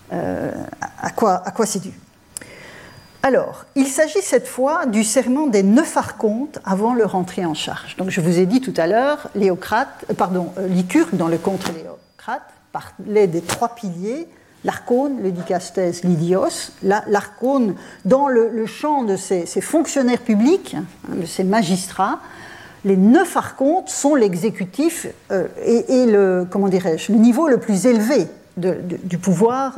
à quoi c'est dû. Alors, il s'agit cette fois du serment des 9 archontes avant leur entrée en charge. Donc je vous ai dit tout à l'heure, Lycurgue, dans le Contre Léocrate, parlait des 3 piliers, l'archone, le dikastès, l'idios. L'archone, dans le champ de ces fonctionnaires publics, de ces magistrats, les 9 archontes sont l'exécutif et le niveau le plus élevé du pouvoir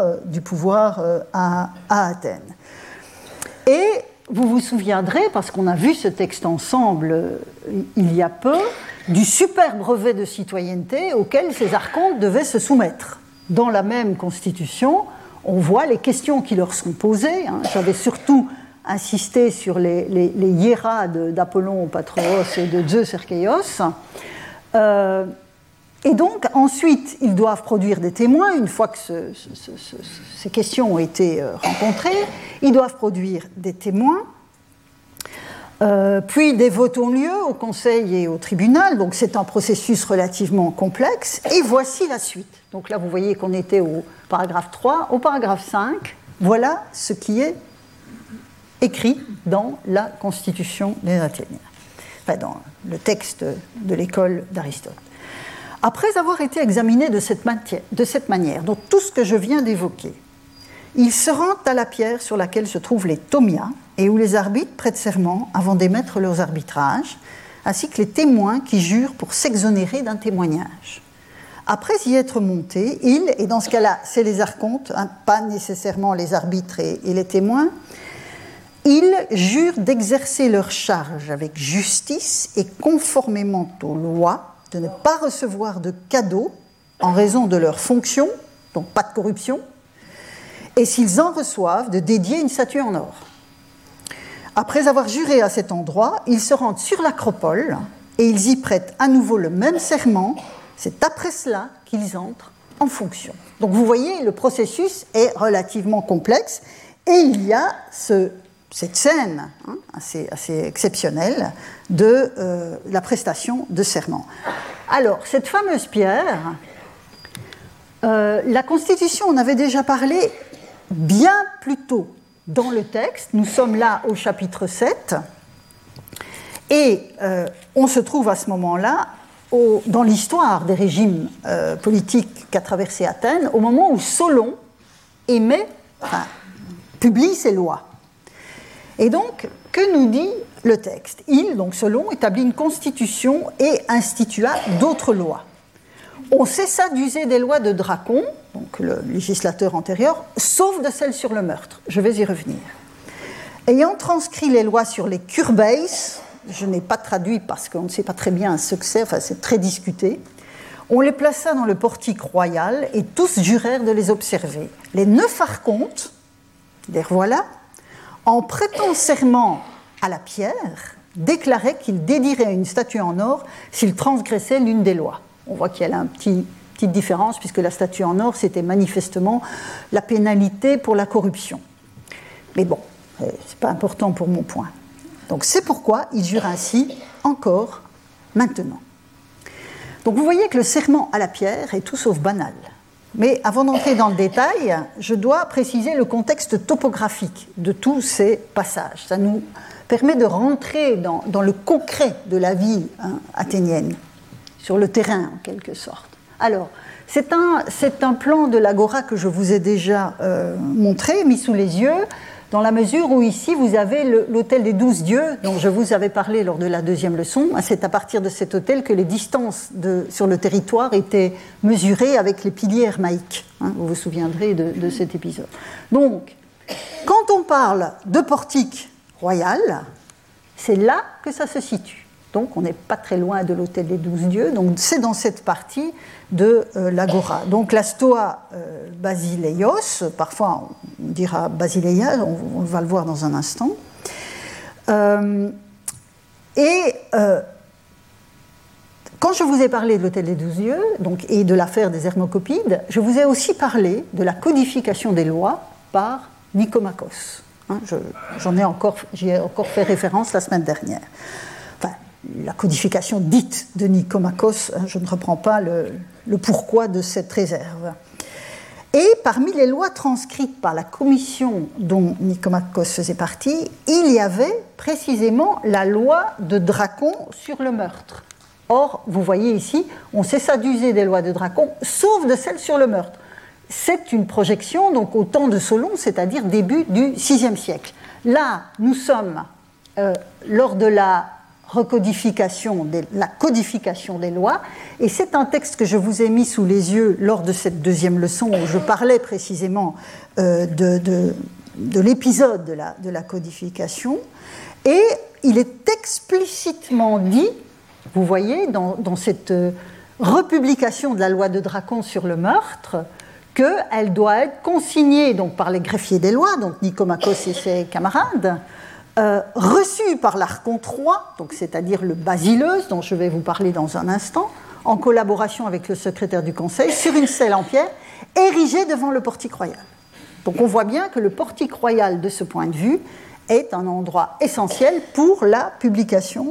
à Athènes. Et vous vous souviendrez, parce qu'on a vu ce texte ensemble il y a peu, du super brevet de citoyenneté auquel ces archontes devaient se soumettre. Dans la même constitution, on voit les questions qui leur sont posées. J'avais surtout insisté sur les hiéras d'Apollon Patros et de Zeus Archéos. Et donc, ensuite, ils doivent produire des témoins. Une fois que ces questions ont été rencontrées, ils doivent produire des témoins. Puis des votes ont lieu au conseil et au tribunal. Donc, c'est un processus relativement complexe. Et voici la suite. Donc là, vous voyez qu'on était au paragraphe 3. Au paragraphe 5, voilà ce qui est écrit dans la Constitution des Athéniens, enfin dans le texte de l'école d'Aristote. Après avoir été examiné de cette manière, donc tout ce que je viens d'évoquer, ils se rendent à la pierre sur laquelle se trouvent les tomias et où les arbitres prêtent serment avant d'émettre leurs arbitrages, ainsi que les témoins qui jurent pour s'exonérer d'un témoignage. Après y être montés, ils, et dans ce cas-là, c'est les archontes, pas nécessairement les arbitres et les témoins, ils jurent d'exercer leur charge avec justice et conformément aux lois, de ne pas recevoir de cadeaux en raison de leur fonction, donc pas de corruption, et s'ils en reçoivent, de dédier une statue en or. Après avoir juré à cet endroit, ils se rendent sur l'acropole et ils y prêtent à nouveau le même serment. C'est après cela qu'ils entrent en fonction. Donc vous voyez, le processus est relativement complexe et il y a cette scène assez exceptionnelle de la prestation de serment. Alors, cette fameuse pierre, la Constitution en avait déjà parlé bien plus tôt dans le texte. Nous sommes là au chapitre 7 et on se trouve à ce moment-là dans l'histoire des régimes politiques qu'a traversé Athènes, au moment où Solon publie ses lois. Et donc, que nous dit le texte ? Donc Solon, établit une constitution et institua d'autres lois. On cessa d'user des lois de Dracon, donc le législateur antérieur, sauf de celles sur le meurtre. Je vais y revenir. Ayant transcrit les lois sur les curbeies, je n'ai pas traduit parce qu'on ne sait pas très bien ce que c'est, enfin c'est très discuté, on les plaça dans le portique royal et tous jurèrent de les observer. Les 9 archontes, les revoilà, en prêtant serment à la pierre, déclarait qu'il dédierait une statue en or s'il transgressait l'une des lois. On voit qu'il y a là une petite différence, puisque la statue en or, c'était manifestement la pénalité pour la corruption. Mais bon, ce n'est pas important pour mon point. Donc c'est pourquoi il jure ainsi encore maintenant. Donc vous voyez que le serment à la pierre est tout sauf banal. Mais avant d'entrer dans le détail, je dois préciser le contexte topographique de tous ces passages. Ça nous permet de rentrer dans le concret de la vie athénienne, sur le terrain en quelque sorte. Alors, c'est un plan de l'agora que je vous ai déjà montré, mis sous les yeux, dans la mesure où ici vous avez l'hôtel des 12 dieux dont je vous avais parlé lors de la deuxième leçon. C'est à partir de cet hôtel que les distances sur le territoire étaient mesurées avec les piliers hermaïques. Vous vous souviendrez de cet épisode. Donc, quand on parle de portique royal, c'est là que ça se situe. Donc on n'est pas très loin de l'hôtel des 12 dieux, donc c'est dans cette partie de l'agora. Donc la stoa Basileios, parfois on dira Basileia, on va le voir dans un instant. Quand je vous ai parlé de l'hôtel des 12 dieux et de l'affaire des Hermocopides, je vous ai aussi parlé de la codification des lois par Nicomachos. J'y ai encore fait référence la semaine dernière. La codification dite de Nicomachos, je ne reprends pas le pourquoi de cette réserve. Et parmi les lois transcrites par la commission dont Nicomachos faisait partie, il y avait précisément la loi de Dracon sur le meurtre. Or, vous voyez ici, on cessa d'user des lois de Dracon, sauf de celles sur le meurtre. C'est une projection donc au temps de Solon, c'est-à-dire début du VIe siècle. Là, nous sommes lors de la codification des lois, et c'est un texte que je vous ai mis sous les yeux lors de cette deuxième leçon où je parlais précisément de l'épisode de la codification, et il est explicitement dit, vous voyez, dans cette republication de la loi de Dracon sur le meurtre, qu'elle doit être consignée donc, par les greffiers des lois, donc Nicomachos et ses camarades, reçue par l'Archon III, donc c'est-à-dire le basileus, dont je vais vous parler dans un instant, en collaboration avec le secrétaire du Conseil, sur une stèle en pierre, érigée devant le portique royal. Donc on voit bien que le portique royal, de ce point de vue, est un endroit essentiel pour la publication,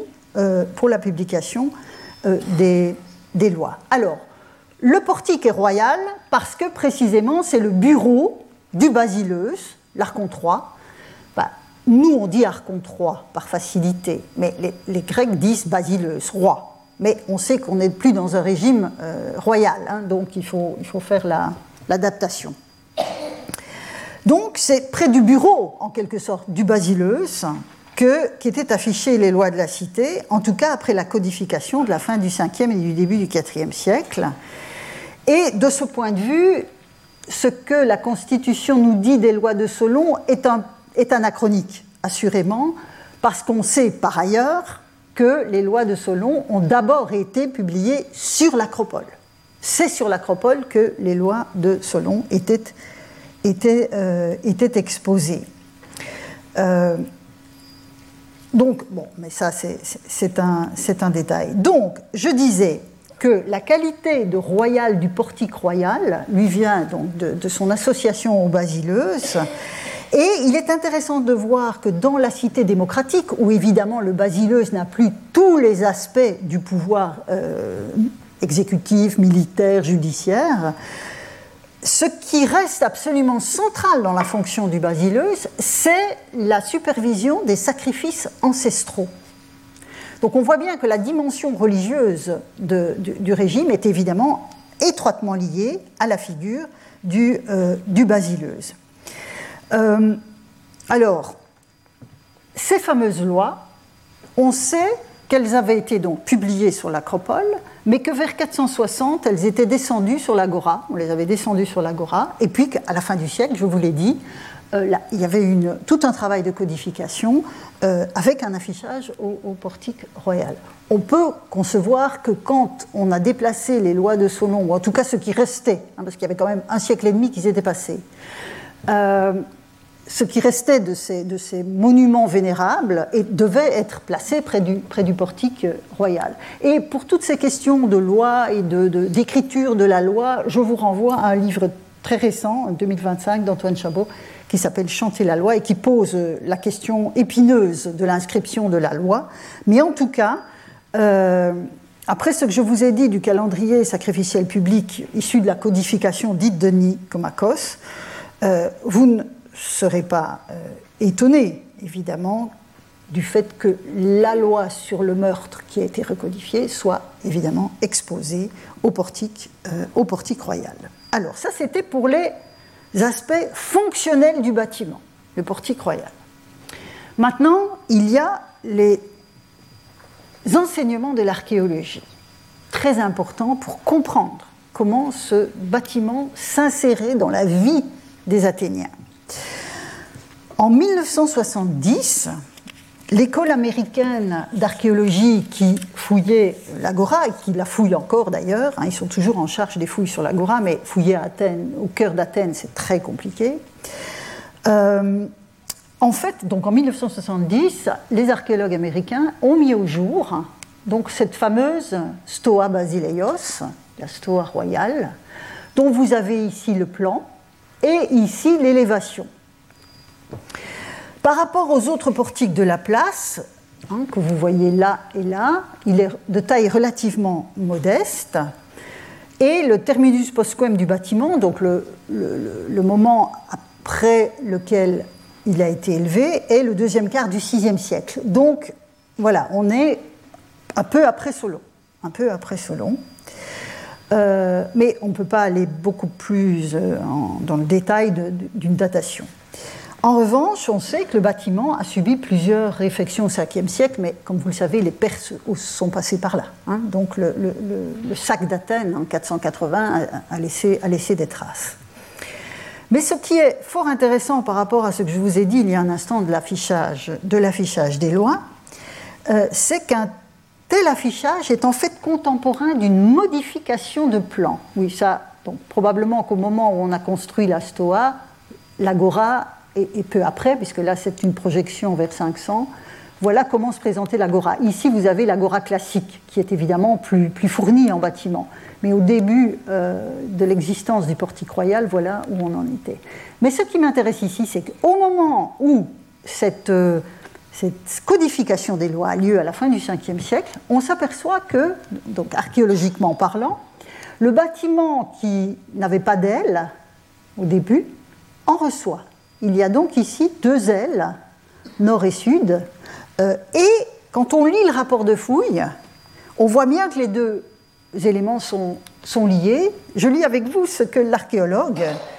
des lois. Alors, le portique est royal parce que précisément c'est le bureau du basileus, l'Archon III. Nous, on dit Archon III par facilité, mais les Grecs disent Basileus, roi. Mais on sait qu'on n'est plus dans un régime royal, donc il faut faire l'adaptation. Donc c'est près du bureau, en quelque sorte, du Basileus qu'étaient affichées les lois de la cité, en tout cas après la codification de la fin du 5e et du début du 4e siècle. Et de ce point de vue, ce que la Constitution nous dit des lois de Solon est anachronique, assurément, parce qu'on sait par ailleurs que les lois de Solon ont d'abord été publiées sur l'Acropole. C'est sur l'Acropole que les lois de Solon étaient exposées. Donc, bon, mais ça c'est un détail. Donc, je disais que la qualité de royal du portique royal lui vient donc de son association au basileus. Et il est intéressant de voir que dans la cité démocratique, où évidemment le basileus n'a plus tous les aspects du pouvoir exécutif, militaire, judiciaire, ce qui reste absolument central dans la fonction du basileus, c'est la supervision des sacrifices ancestraux. Donc on voit bien que la dimension religieuse du régime est évidemment étroitement liée à la figure du basileus. Alors, ces fameuses lois, on sait qu'elles avaient été donc publiées sur l'Acropole, mais que vers 460, elles étaient descendues sur l'Agora, on les avait descendues sur l'Agora, et puis qu'à la fin du siècle, je vous l'ai dit, il y avait tout un travail de codification avec un affichage au portique royal. On peut concevoir que quand on a déplacé les lois de Solon, ou en tout cas ce qui restait, parce qu'il y avait quand même un siècle et demi qui s'était passé, ce qui restait de ces monuments vénérables devait être placé près du portique royal. Et pour toutes ces questions de loi et d'écriture de la loi, je vous renvoie à un livre très récent, 2025, d'Antoine Chabot, qui s'appelle « Chanter la loi » et qui pose la question épineuse de l'inscription de la loi. Mais en tout cas, après ce que je vous ai dit du calendrier sacrificiel public issu de la codification dite de Nicomachos, vous ne serez pas étonnés, évidemment, du fait que la loi sur le meurtre qui a été recodifiée soit évidemment exposée au portique royal. Alors ça, c'était pour les aspects fonctionnels du bâtiment, le portique royal. Maintenant, il y a les enseignements de l'archéologie, très importants pour comprendre comment ce bâtiment s'insérait dans la vie des Athéniens. En 1970, l'école américaine d'archéologie qui fouillait l'Agora, et qui la fouille encore d'ailleurs, ils sont toujours en charge des fouilles sur l'Agora, mais fouiller à Athènes, au cœur d'Athènes, c'est très compliqué. En fait, donc en 1970, les archéologues américains ont mis au jour donc cette fameuse Stoa Basileios, la Stoa royale, dont vous avez ici le plan et ici l'élévation. Par rapport aux autres portiques de la place, que vous voyez là et là, il est de taille relativement modeste, et le terminus postquem du bâtiment, donc le moment après lequel il a été élevé, est le deuxième quart du VIe siècle. Donc voilà, on est un peu après Solon. Mais on ne peut pas aller beaucoup plus dans le détail d'une datation. En revanche, on sait que le bâtiment a subi plusieurs réfections au 5e siècle, mais comme vous le savez, les Perses sont passés par là. Donc le sac d'Athènes en 480 a laissé des traces. Mais ce qui est fort intéressant par rapport à ce que je vous ai dit il y a un instant de l'affichage des lois, c'est qu'un tel affichage est en fait contemporain d'une modification de plan. Oui, ça, donc, probablement qu'au moment où on a construit la Stoa, l'Agora, et peu après, puisque là c'est une projection vers 500, voilà comment se présentait l'Agora. Ici vous avez l'Agora classique, qui est évidemment plus fournie en bâtiment. Mais au début de l'existence du portique royal, voilà où on en était. Mais ce qui m'intéresse ici, c'est qu'au moment où cette codification des lois a lieu à la fin du Ve siècle, on s'aperçoit que, donc archéologiquement parlant, le bâtiment qui n'avait pas d'aile au début en reçoit. Il y a donc ici deux ailes, nord et sud, et quand on lit le rapport de fouille, on voit bien que les deux éléments sont liés. Je lis avec vous ce que l'archéologue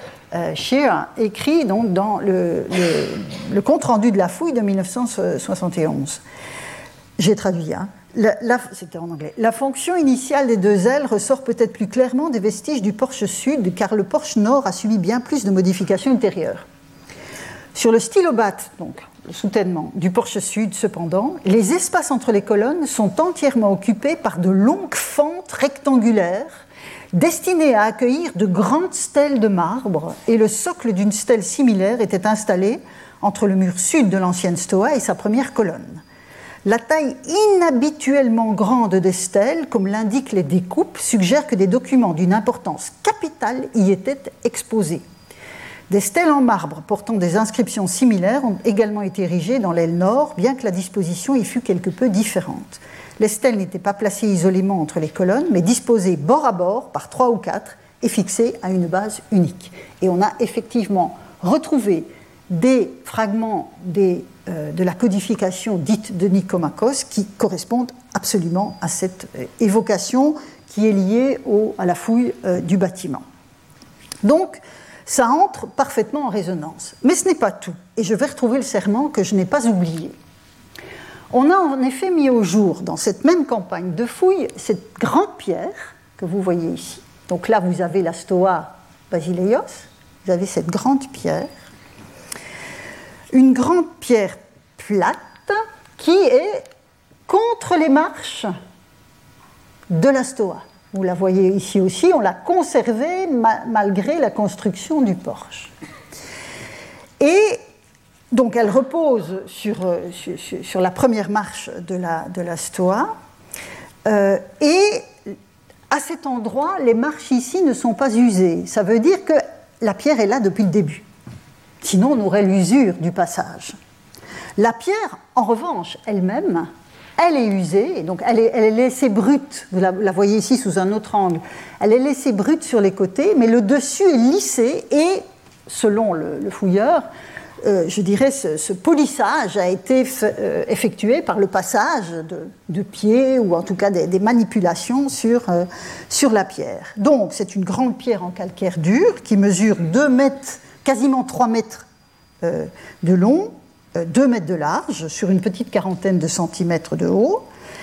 Shear écrit donc dans le compte-rendu de la fouille de 1971. J'ai traduit, c'était en anglais. La fonction initiale des deux ailes ressort peut-être plus clairement des vestiges du porche sud, car le porche nord a subi bien plus de modifications ultérieures. Sur le stylobate, donc le soutènement du porche sud, cependant, les espaces entre les colonnes sont entièrement occupés par de longues fentes rectangulaires destinées à accueillir de grandes stèles de marbre, et le socle d'une stèle similaire était installé entre le mur sud de l'ancienne Stoa et sa première colonne. La taille inhabituellement grande des stèles, comme l'indiquent les découpes, suggère que des documents d'une importance capitale y étaient exposés. Des stèles en marbre portant des inscriptions similaires ont également été érigées dans l'aile nord, bien que la disposition y fût quelque peu différente. Les stèles n'étaient pas placées isolément entre les colonnes, mais disposées bord à bord par 3 ou 4 et fixées à une base unique. Et on a effectivement retrouvé des fragments de la codification dite de Nicomachos qui correspondent absolument à cette évocation qui est liée à la fouille du bâtiment. Donc, ça entre parfaitement en résonance. Mais ce n'est pas tout. Et je vais retrouver le serment que je n'ai pas oublié. On a en effet mis au jour, dans cette même campagne de fouilles, cette grande pierre que vous voyez ici. Donc là, vous avez la Stoa Basileios, vous avez cette grande pierre. Une grande pierre plate qui est contre les marches de la Stoa. Vous la voyez ici aussi, on l'a conservée malgré la construction du porche. Et donc elle repose sur la première marche de la Stoa. Et à cet endroit, les marches ici ne sont pas usées. Ça veut dire que la pierre est là depuis le début. Sinon, on aurait l'usure du passage. La pierre, en revanche, elle-même, elle est usée, et donc elle est laissée brute, vous la voyez ici sous un autre angle, elle est laissée brute sur les côtés, mais le dessus est lissé et, selon le fouilleur, je dirais ce polissage a été effectué par le passage de pieds ou en tout cas des manipulations sur la pierre. Donc c'est une grande pierre en calcaire dur qui mesure 2 mètres, quasiment 3 mètres de long, 2 mètres de large, sur une petite quarantaine de centimètres de haut.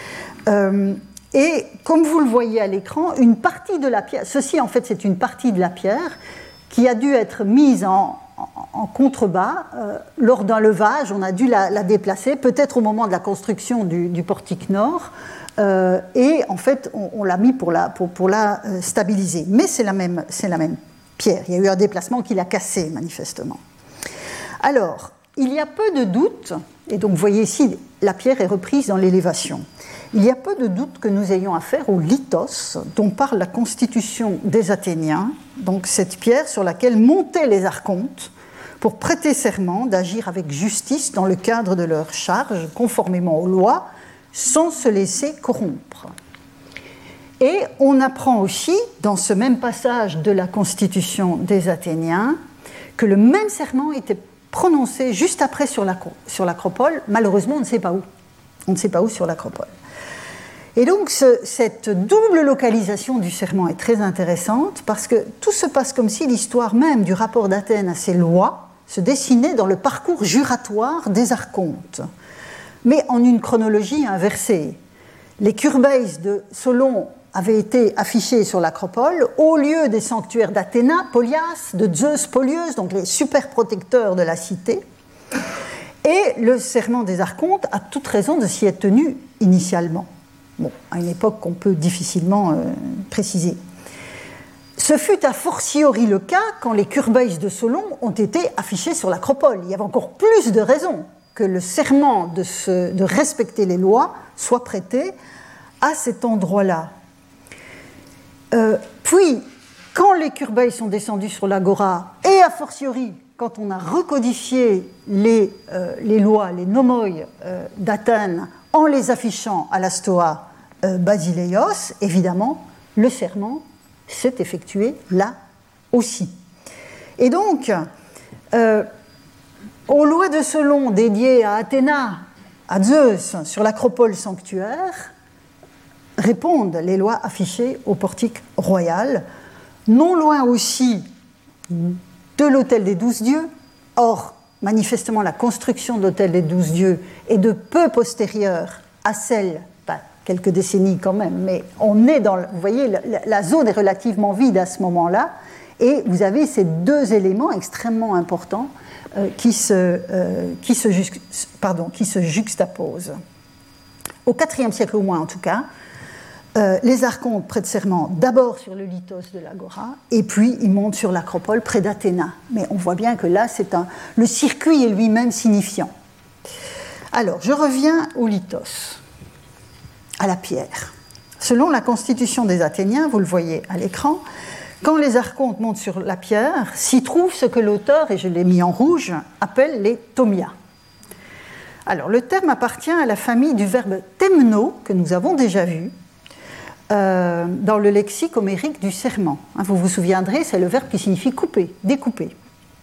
Et comme vous le voyez à l'écran, une partie de la pierre, ceci en fait c'est une partie de la pierre qui a dû être mise en contrebas. Lors d'un levage, on a dû la déplacer, peut-être au moment de la construction du portique nord, et en fait on l'a mis pour la stabiliser. Mais c'est la même pierre, il y a eu un déplacement qui l'a cassée manifestement. Alors, il y a peu de doute, et donc vous voyez ici, la pierre est reprise dans l'élévation. Il y a peu de doute que nous ayons affaire au lithos dont parle la constitution des Athéniens, donc cette pierre sur laquelle montaient les archontes pour prêter serment d'agir avec justice dans le cadre de leur charge, conformément aux lois, sans se laisser corrompre. Et on apprend aussi, dans ce même passage de la constitution des Athéniens, que le même serment était prononcé juste après sur l'Acropole. Malheureusement, on ne sait pas où. On ne sait pas où sur l'Acropole. Et donc, cette double localisation du serment est très intéressante parce que tout se passe comme si l'histoire même du rapport d'Athènes à ses lois se dessinait dans le parcours juratoire des archontes, mais en une chronologie inversée. Les curbeises de Solon avaient été affichés sur l'Acropole au lieu des sanctuaires d'Athéna, Polias, de Zeus, Polius, donc les super protecteurs de la cité. Et le serment des archontes a toute raison de s'y être tenu initialement. Bon, à une époque qu'on peut difficilement préciser. Ce fut a fortiori le cas quand les curbeises de Solon ont été affichés sur l'Acropole. Il y avait encore plus de raisons que le serment de respecter les lois soit prêté à cet endroit-là. Puis, quand les curbeises sont descendus sur l'agora, et a fortiori quand on a recodifié les lois, les nomoi d'Athènes, en les affichant à la Stoa Basileios, évidemment, le serment s'est effectué là aussi. Et donc, aux lois de Solon dédiées à Athéna, à Zeus, sur l'acropole sanctuaire, répondent les lois affichées au portique royal, non loin aussi de l'autel des 12 dieux. Or, manifestement, la construction de l'autel des 12 dieux est de peu postérieure à celle, pas quelques décennies quand même, mais on est dans, vous voyez, la zone est relativement vide à ce moment-là, et vous avez ces deux éléments extrêmement importants qui se juxtaposent. Au IVe siècle au moins, en tout cas, les archontes prêtent serment d'abord sur le lithos de l'agora, et puis ils montent sur l'acropole près d'Athéna. Mais on voit bien que là, le circuit est lui-même signifiant. Alors, je reviens au lithos, à la pierre. Selon la constitution des Athéniens, vous le voyez à l'écran, quand les archontes montent sur la pierre, s'y trouve ce que l'auteur, et je l'ai mis en rouge, appelle les tomia. Alors, le terme appartient à la famille du verbe temno, que nous avons déjà vu, dans le lexique homérique du serment. Vous vous souviendrez, c'est le verbe qui signifie couper, découper.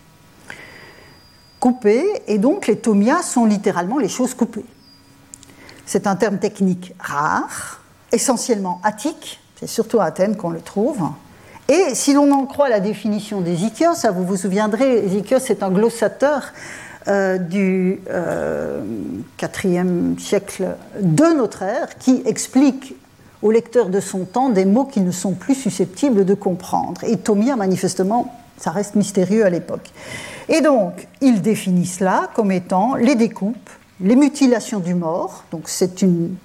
Couper, et donc les tomias sont littéralement les choses coupées. C'est un terme technique rare, essentiellement attique, c'est surtout à Athènes qu'on le trouve. Et si l'on en croit la définition d'Hésichios, vous vous souviendrez, Hésichios est un glossateur du IVe siècle de notre ère qui explique aux lecteurs de son temps des mots qui ne sont plus susceptibles de comprendre. Et tomia, manifestement, ça reste mystérieux à l'époque. Et donc, ils définissent cela comme étant les découpes, les mutilations du mort, donc c'est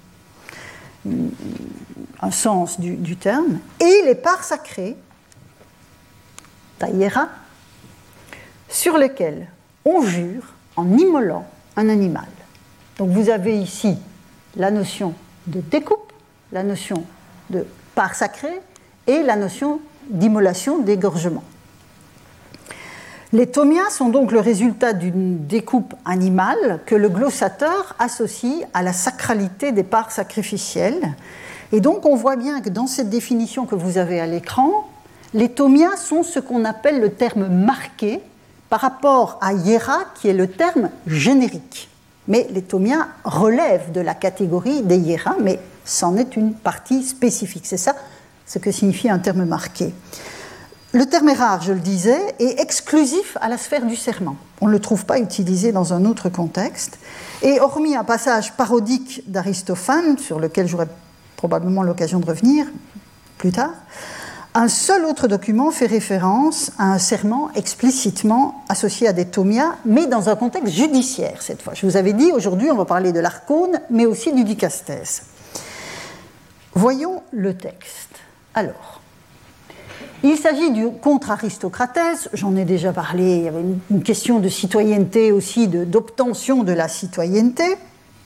un sens du terme, et les parts sacrées, taïera, sur lesquelles on jure en immolant un animal. Donc vous avez ici la notion de découpe, la notion de part sacrée et la notion d'immolation, d'égorgement. Les tomias sont donc le résultat d'une découpe animale que le glossateur associe à la sacralité des parts sacrificielles. Et donc on voit bien que dans cette définition que vous avez à l'écran, les tomias sont ce qu'on appelle le terme marqué par rapport à hiera qui est le terme générique. Mais les tomias relèvent de la catégorie des hiera, mais c'en est une partie spécifique. C'est ça ce que signifie un terme marqué. Le terme est rare, je le disais, et exclusif à la sphère du serment. On ne le trouve pas utilisé dans un autre contexte. Et hormis un passage parodique d'Aristophane, sur lequel j'aurai probablement l'occasion de revenir plus tard, un seul autre document fait référence à un serment explicitement associé à des tomias, mais dans un contexte judiciaire cette fois. Je vous avais dit, aujourd'hui on va parler de l'archone, mais aussi du dicastès. Voyons le texte. Alors, il s'agit du contre Aristocrates, j'en ai déjà parlé, il y avait une question de citoyenneté aussi, d'obtention de la citoyenneté.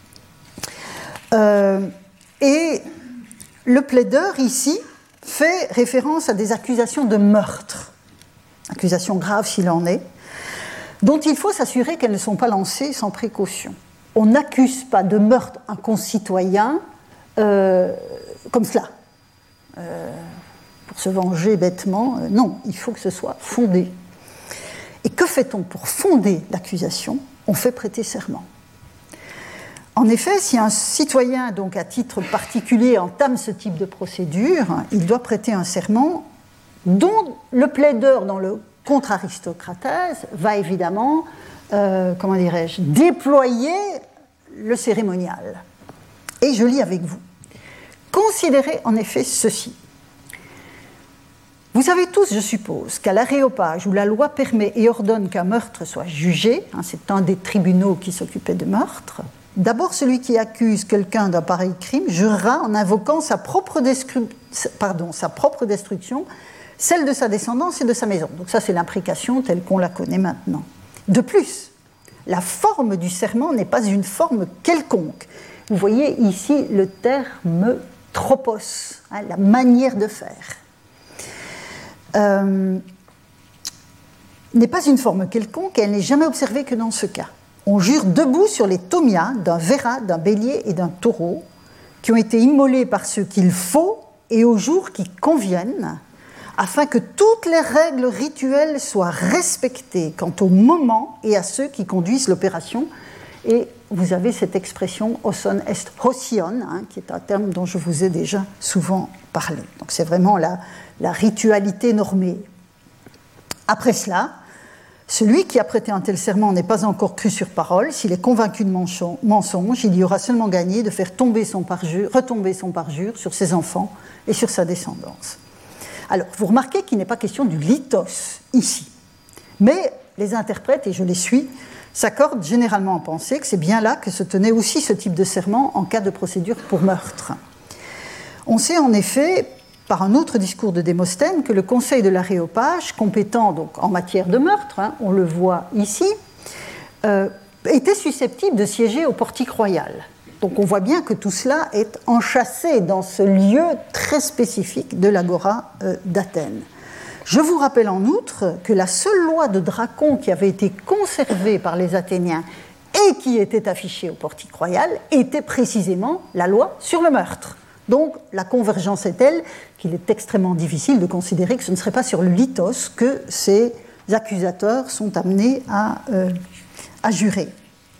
Et le plaideur ici fait référence à des accusations de meurtre, accusations graves s'il en est, dont il faut s'assurer qu'elles ne sont pas lancées sans précaution. On n'accuse pas de meurtre un concitoyen comme cela, pour se venger bêtement. Non, il faut que ce soit fondé. Et que fait-on pour fonder l'accusation? On fait prêter serment. En effet, si un citoyen, donc à titre particulier, entame ce type de procédure, il doit prêter un serment dont le plaideur dans le contre Aristocrates va évidemment, déployer le cérémonial. Et je lis avec vous. Considérez en effet ceci. Vous savez tous, je suppose, qu'à l'aréopage où la loi permet et ordonne qu'un meurtre soit jugé, c'est un des tribunaux qui s'occupait de meurtre, d'abord celui qui accuse quelqu'un d'un pareil crime jurera en invoquant sa propre destruction, celle de sa descendance et de sa maison. Donc ça c'est l'imprécation telle qu'on la connaît maintenant. De plus, la forme du serment n'est pas une forme quelconque. Vous voyez ici le terme tropos, la manière de faire. N'est pas une forme quelconque et elle n'est jamais observée que dans ce cas. On jure debout sur les tomias d'un verra, d'un bélier et d'un taureau qui ont été immolés par ceux qu'il faut et aux jours qui conviennent, afin que toutes les règles rituelles soient respectées quant au moment et à ceux qui conduisent l'opération. Et vous avez cette expression oson est hosion, qui est un terme dont je vous ai déjà souvent parlé. Donc c'est vraiment la ritualité normée. Après cela, celui qui a prêté un tel serment n'est pas encore cru sur parole. S'il est convaincu de mensonge, il y aura seulement gagné de faire retomber son parjure sur ses enfants et sur sa descendance. Alors, vous remarquez qu'il n'est pas question du lithos ici. Mais les interprètes, et je les suis, s'accordent généralement à penser que c'est bien là que se tenait aussi ce type de serment en cas de procédure pour meurtre. On sait en effet, par un autre discours de Démosthène, que le conseil de l'aréopage, compétent donc en matière de meurtre, on le voit ici, était susceptible de siéger au portique royal. Donc on voit bien que tout cela est enchâssé dans ce lieu très spécifique de l'agora d'Athènes. Je vous rappelle en outre que la seule loi de Dracon qui avait été conservée par les Athéniens et qui était affichée au portique royal était précisément la loi sur le meurtre. Donc la convergence est telle qu'il est extrêmement difficile de considérer que ce ne serait pas sur le lithos que ces accusateurs sont amenés à jurer.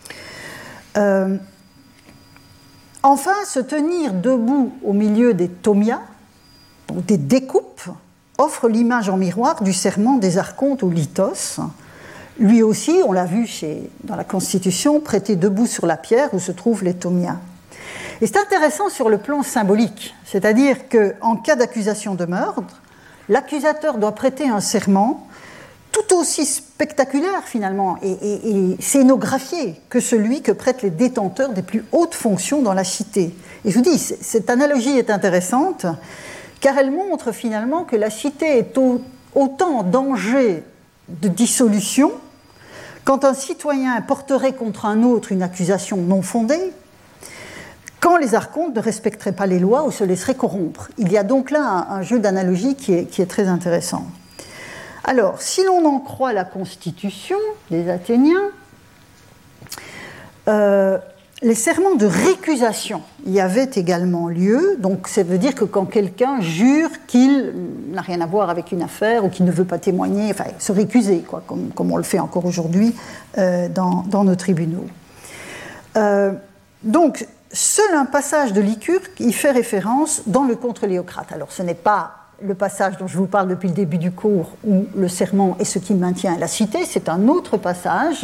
Enfin, se tenir debout au milieu des tomias, donc des découpes, offre l'image en miroir du serment des archontes au lithos. Lui aussi, on l'a vu dans la Constitution, prêté debout sur la pierre où se trouvent les tomias. Et c'est intéressant sur le plan symbolique, c'est-à-dire qu'en cas d'accusation de meurtre, l'accusateur doit prêter un serment tout aussi spectaculaire finalement et scénographié que celui que prêtent les détenteurs des plus hautes fonctions dans la cité. Et je vous dis, cette analogie est intéressante car elle montre finalement que la cité est autant en danger de dissolution quand un citoyen porterait contre un autre une accusation non fondée, quand les archontes ne respecteraient pas les lois ou se laisseraient corrompre. Il y a donc là un jeu d'analogie qui est très intéressant. Alors, si l'on en croit la constitution des Athéniens, les serments de récusation y avaient également lieu. Donc, ça veut dire que quand quelqu'un jure qu'il n'a rien à voir avec une affaire ou qu'il ne veut pas témoigner, enfin, se récuser, quoi, comme on le fait encore aujourd'hui dans nos tribunaux. Donc, seul un passage de Lycurgue y fait référence dans le Contre Léocrate. Alors, ce n'est pas le passage dont je vous parle depuis le début du cours, où le serment est ce qui maintient la cité, c'est un autre passage.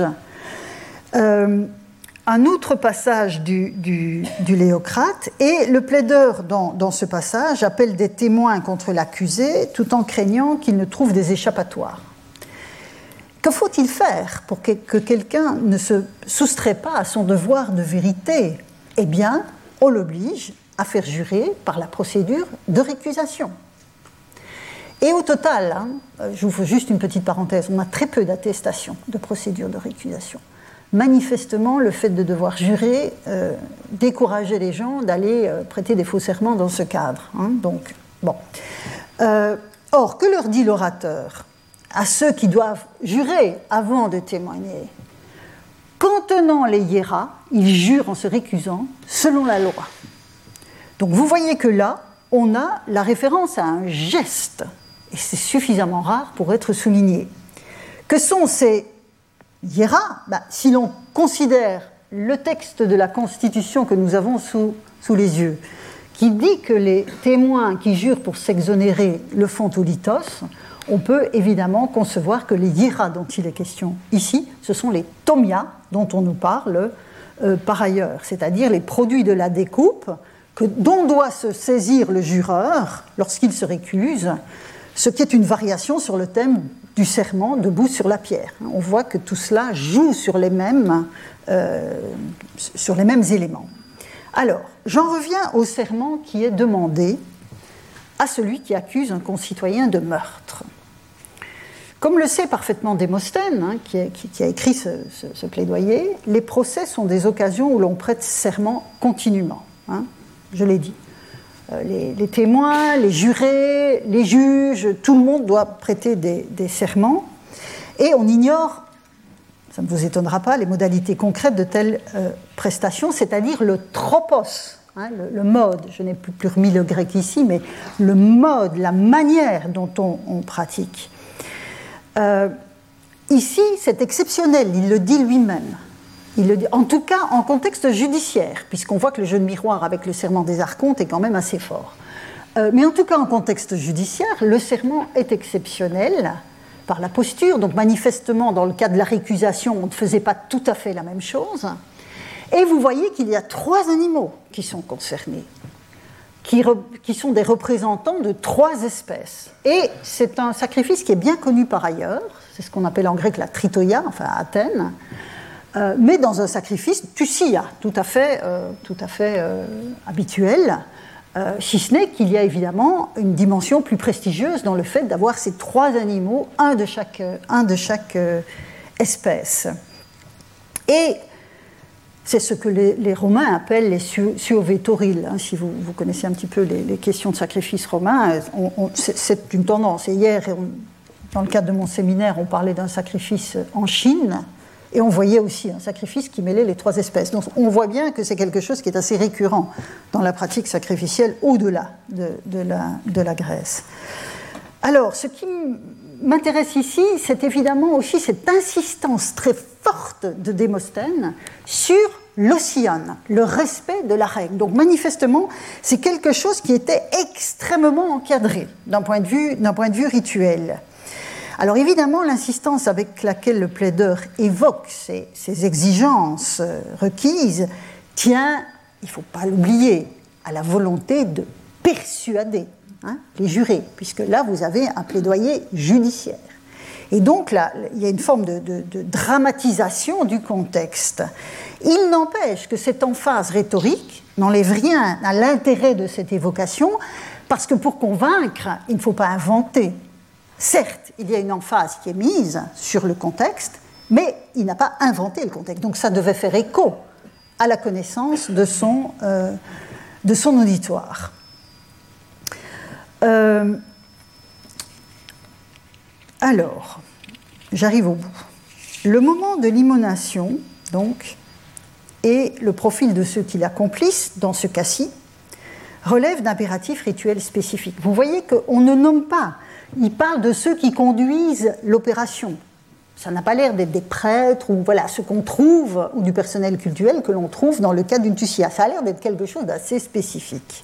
Un autre passage du Léocrate, et le plaideur dans ce passage appelle des témoins contre l'accusé tout en craignant qu'il ne trouve des échappatoires. Que faut-il faire pour que quelqu'un ne se soustrait pas à son devoir de vérité? Eh bien, on l'oblige à faire jurer par la procédure de récusation. Et au total, je vous fais juste une petite parenthèse, on a très peu d'attestations de procédure de récusation. Manifestement, le fait de devoir jurer décourageait les gens d'aller prêter des faux serments dans ce cadre. Donc, bon. Or, que leur dit l'orateur à ceux qui doivent jurer avant de témoigner? Contenant les hiéras, ils jurent en se récusant selon la loi. Donc, vous voyez que là, on a la référence à un geste, et c'est suffisamment rare pour être souligné. Que sont ces hiéras? Si l'on considère le texte de la Constitution que nous avons sous les yeux, qui dit que les témoins qui jurent pour s'exonérer le font au litos, on peut évidemment concevoir que les hiéras dont il est question ici, ce sont les tomias dont on nous parle par ailleurs, c'est-à-dire les produits de la découpe dont doit se saisir le jureur lorsqu'il se récuse, ce qui est une variation sur le thème du serment debout sur la pierre. On voit que tout cela joue sur les mêmes éléments. Alors, j'en reviens au serment qui est demandé à celui qui accuse un concitoyen de meurtre. Comme le sait parfaitement Démosthène, qui a écrit ce plaidoyer, les procès sont des occasions où l'on prête serment continuellement. Je l'ai dit. Les témoins, les jurés, les juges, tout le monde doit prêter des serments. Et on ignore, ça ne vous étonnera pas, les modalités concrètes de telles prestations, c'est-à-dire le tropos, le mode. Je n'ai plus remis le grec ici, mais le mode, la manière dont on pratique. Ici, c'est exceptionnel, il le dit lui-même. Il le dit, en tout cas en contexte judiciaire, puisqu'on voit que le jeu de miroir avec le serment des archontes est quand même assez fort. Mais en tout cas en contexte judiciaire, le serment est exceptionnel par la posture, donc manifestement dans le cas de la récusation, on ne faisait pas tout à fait la même chose. Et vous voyez qu'il y a 3 animaux qui sont concernés, qui sont des représentants de 3 espèces. Et c'est un sacrifice qui est bien connu par ailleurs, c'est ce qu'on appelle en grec la tritoia, enfin à Athènes, mais dans un sacrifice tusia, tout à fait habituel, si ce n'est qu'il y a évidemment une dimension plus prestigieuse dans le fait d'avoir ces 3 animaux, un de chaque espèce. Et c'est ce que les Romains appellent les suovetorils. Si vous connaissez un petit peu les questions de sacrifice romain, c'est une tendance. Et hier, dans le cadre de mon séminaire, on parlait d'un sacrifice en Chine, et on voyait aussi un sacrifice qui mêlait les 3 espèces. Donc on voit bien que c'est quelque chose qui est assez récurrent dans la pratique sacrificielle au-delà de la Grèce. Alors, ce qui m'intéresse ici, c'est évidemment aussi cette insistance très forte de Démosthène sur l'ossion, le respect de la règle. Donc manifestement, c'est quelque chose qui était extrêmement encadré d'un point de vue rituel. Alors évidemment, l'insistance avec laquelle le plaideur évoque ces exigences requises tient, il ne faut pas l'oublier, à la volonté de persuader les jurés, puisque là, vous avez un plaidoyer judiciaire. Et donc là, il y a une forme de dramatisation du contexte. Il n'empêche que cette emphase rhétorique n'enlève rien à l'intérêt de cette évocation, parce que pour convaincre, il ne faut pas inventer. Certes, il y a une emphase qui est mise sur le contexte, mais il n'a pas inventé le contexte. Donc ça devait faire écho à la connaissance de son auditoire. Alors, j'arrive au bout. Le moment de l'immolation, donc, et le profil de ceux qui l'accomplissent, dans ce cas-ci, relève d'impératifs rituels spécifiques. Vous voyez qu'on ne nomme pas, il parle de ceux qui conduisent l'opération. Ça n'a pas l'air d'être des prêtres ou voilà, ceux qu'on trouve, ou du personnel cultuel que l'on trouve dans le cas d'une tusia. Ça a l'air d'être quelque chose d'assez spécifique.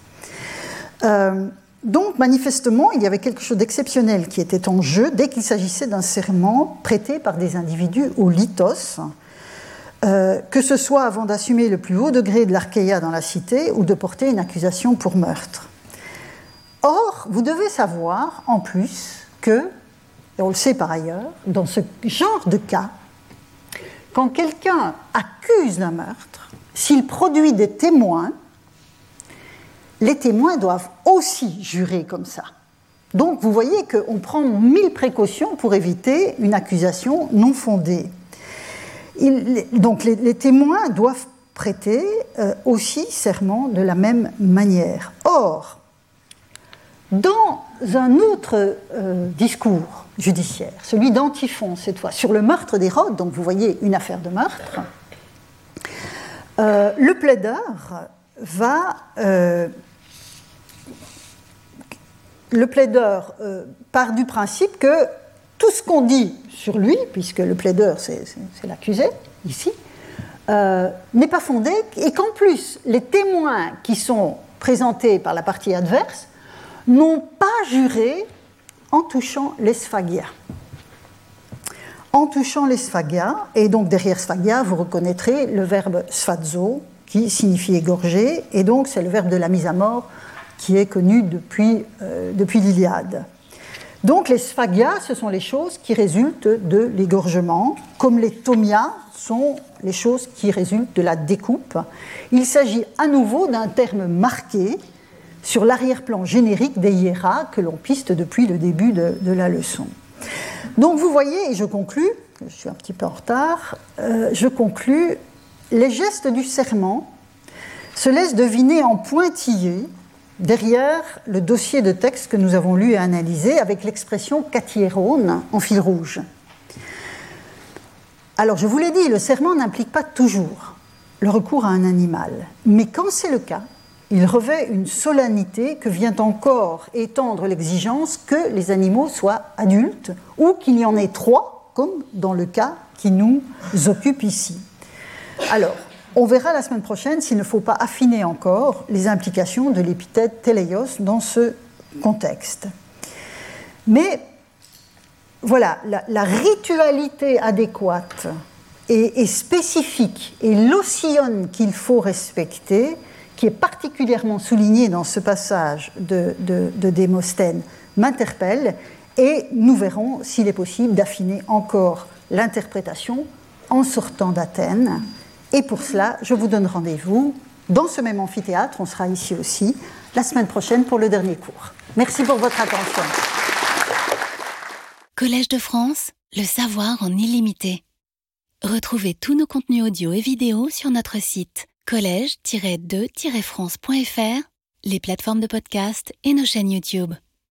Donc, manifestement, il y avait quelque chose d'exceptionnel qui était en jeu dès qu'il s'agissait d'un serment prêté par des individus au lithos, que ce soit avant d'assumer le plus haut degré de l'archéia dans la cité ou de porter une accusation pour meurtre. Or, vous devez savoir, en plus, que, et on le sait par ailleurs, dans ce genre de cas, quand quelqu'un accuse d'un meurtre, s'il produit des témoins, les témoins doivent aussi jurer comme ça. Donc, vous voyez qu'on prend 1000 précautions pour éviter une accusation non fondée. Donc, les témoins doivent prêter aussi serment de la même manière. Or, dans un autre discours judiciaire, celui d'Antiphon cette fois, sur le meurtre d'Hérode, donc vous voyez une affaire de meurtre, le plaideur va... Le plaideur part du principe que tout ce qu'on dit sur lui, puisque le plaideur c'est l'accusé ici, n'est pas fondé et qu'en plus les témoins qui sont présentés par la partie adverse n'ont pas juré en touchant les sphagia. En touchant les sphagia, et donc derrière sphagia vous reconnaîtrez le verbe sphazo qui signifie égorger, et donc c'est le verbe de la mise à mort qui est connu depuis l'Iliade. Donc les sphagia, ce sont les choses qui résultent de l'égorgement, comme les tomia sont les choses qui résultent de la découpe. Il s'agit à nouveau d'un terme marqué sur l'arrière-plan générique des hiéras que l'on piste depuis le début de la leçon. Donc vous voyez, et je conclus, je suis un petit peu en retard, je conclus, les gestes du serment se laissent deviner en pointillés derrière le dossier de texte que nous avons lu et analysé avec l'expression katierone en fil rouge. Alors, je vous l'ai dit, le serment n'implique pas toujours le recours à un animal, mais quand c'est le cas, il revêt une solennité que vient encore étendre l'exigence que les animaux soient adultes ou qu'il y en ait 3, comme dans le cas qui nous occupe ici. Alors, on verra la semaine prochaine s'il ne faut pas affiner encore les implications de l'épithète teleios dans ce contexte. Mais voilà, la ritualité adéquate et spécifique et l'ossion qu'il faut respecter, qui est particulièrement soulignée dans ce passage de Démosthène, m'interpelle et nous verrons s'il est possible d'affiner encore l'interprétation en sortant d'Athènes. Et pour cela, je vous donne rendez-vous dans ce même amphithéâtre, on sera ici aussi, la semaine prochaine pour le dernier cours. Merci pour votre attention. Collège de France, le savoir en illimité. Retrouvez tous nos contenus audio et vidéo sur notre site collège-2-france.fr, les plateformes de podcast et nos chaînes YouTube.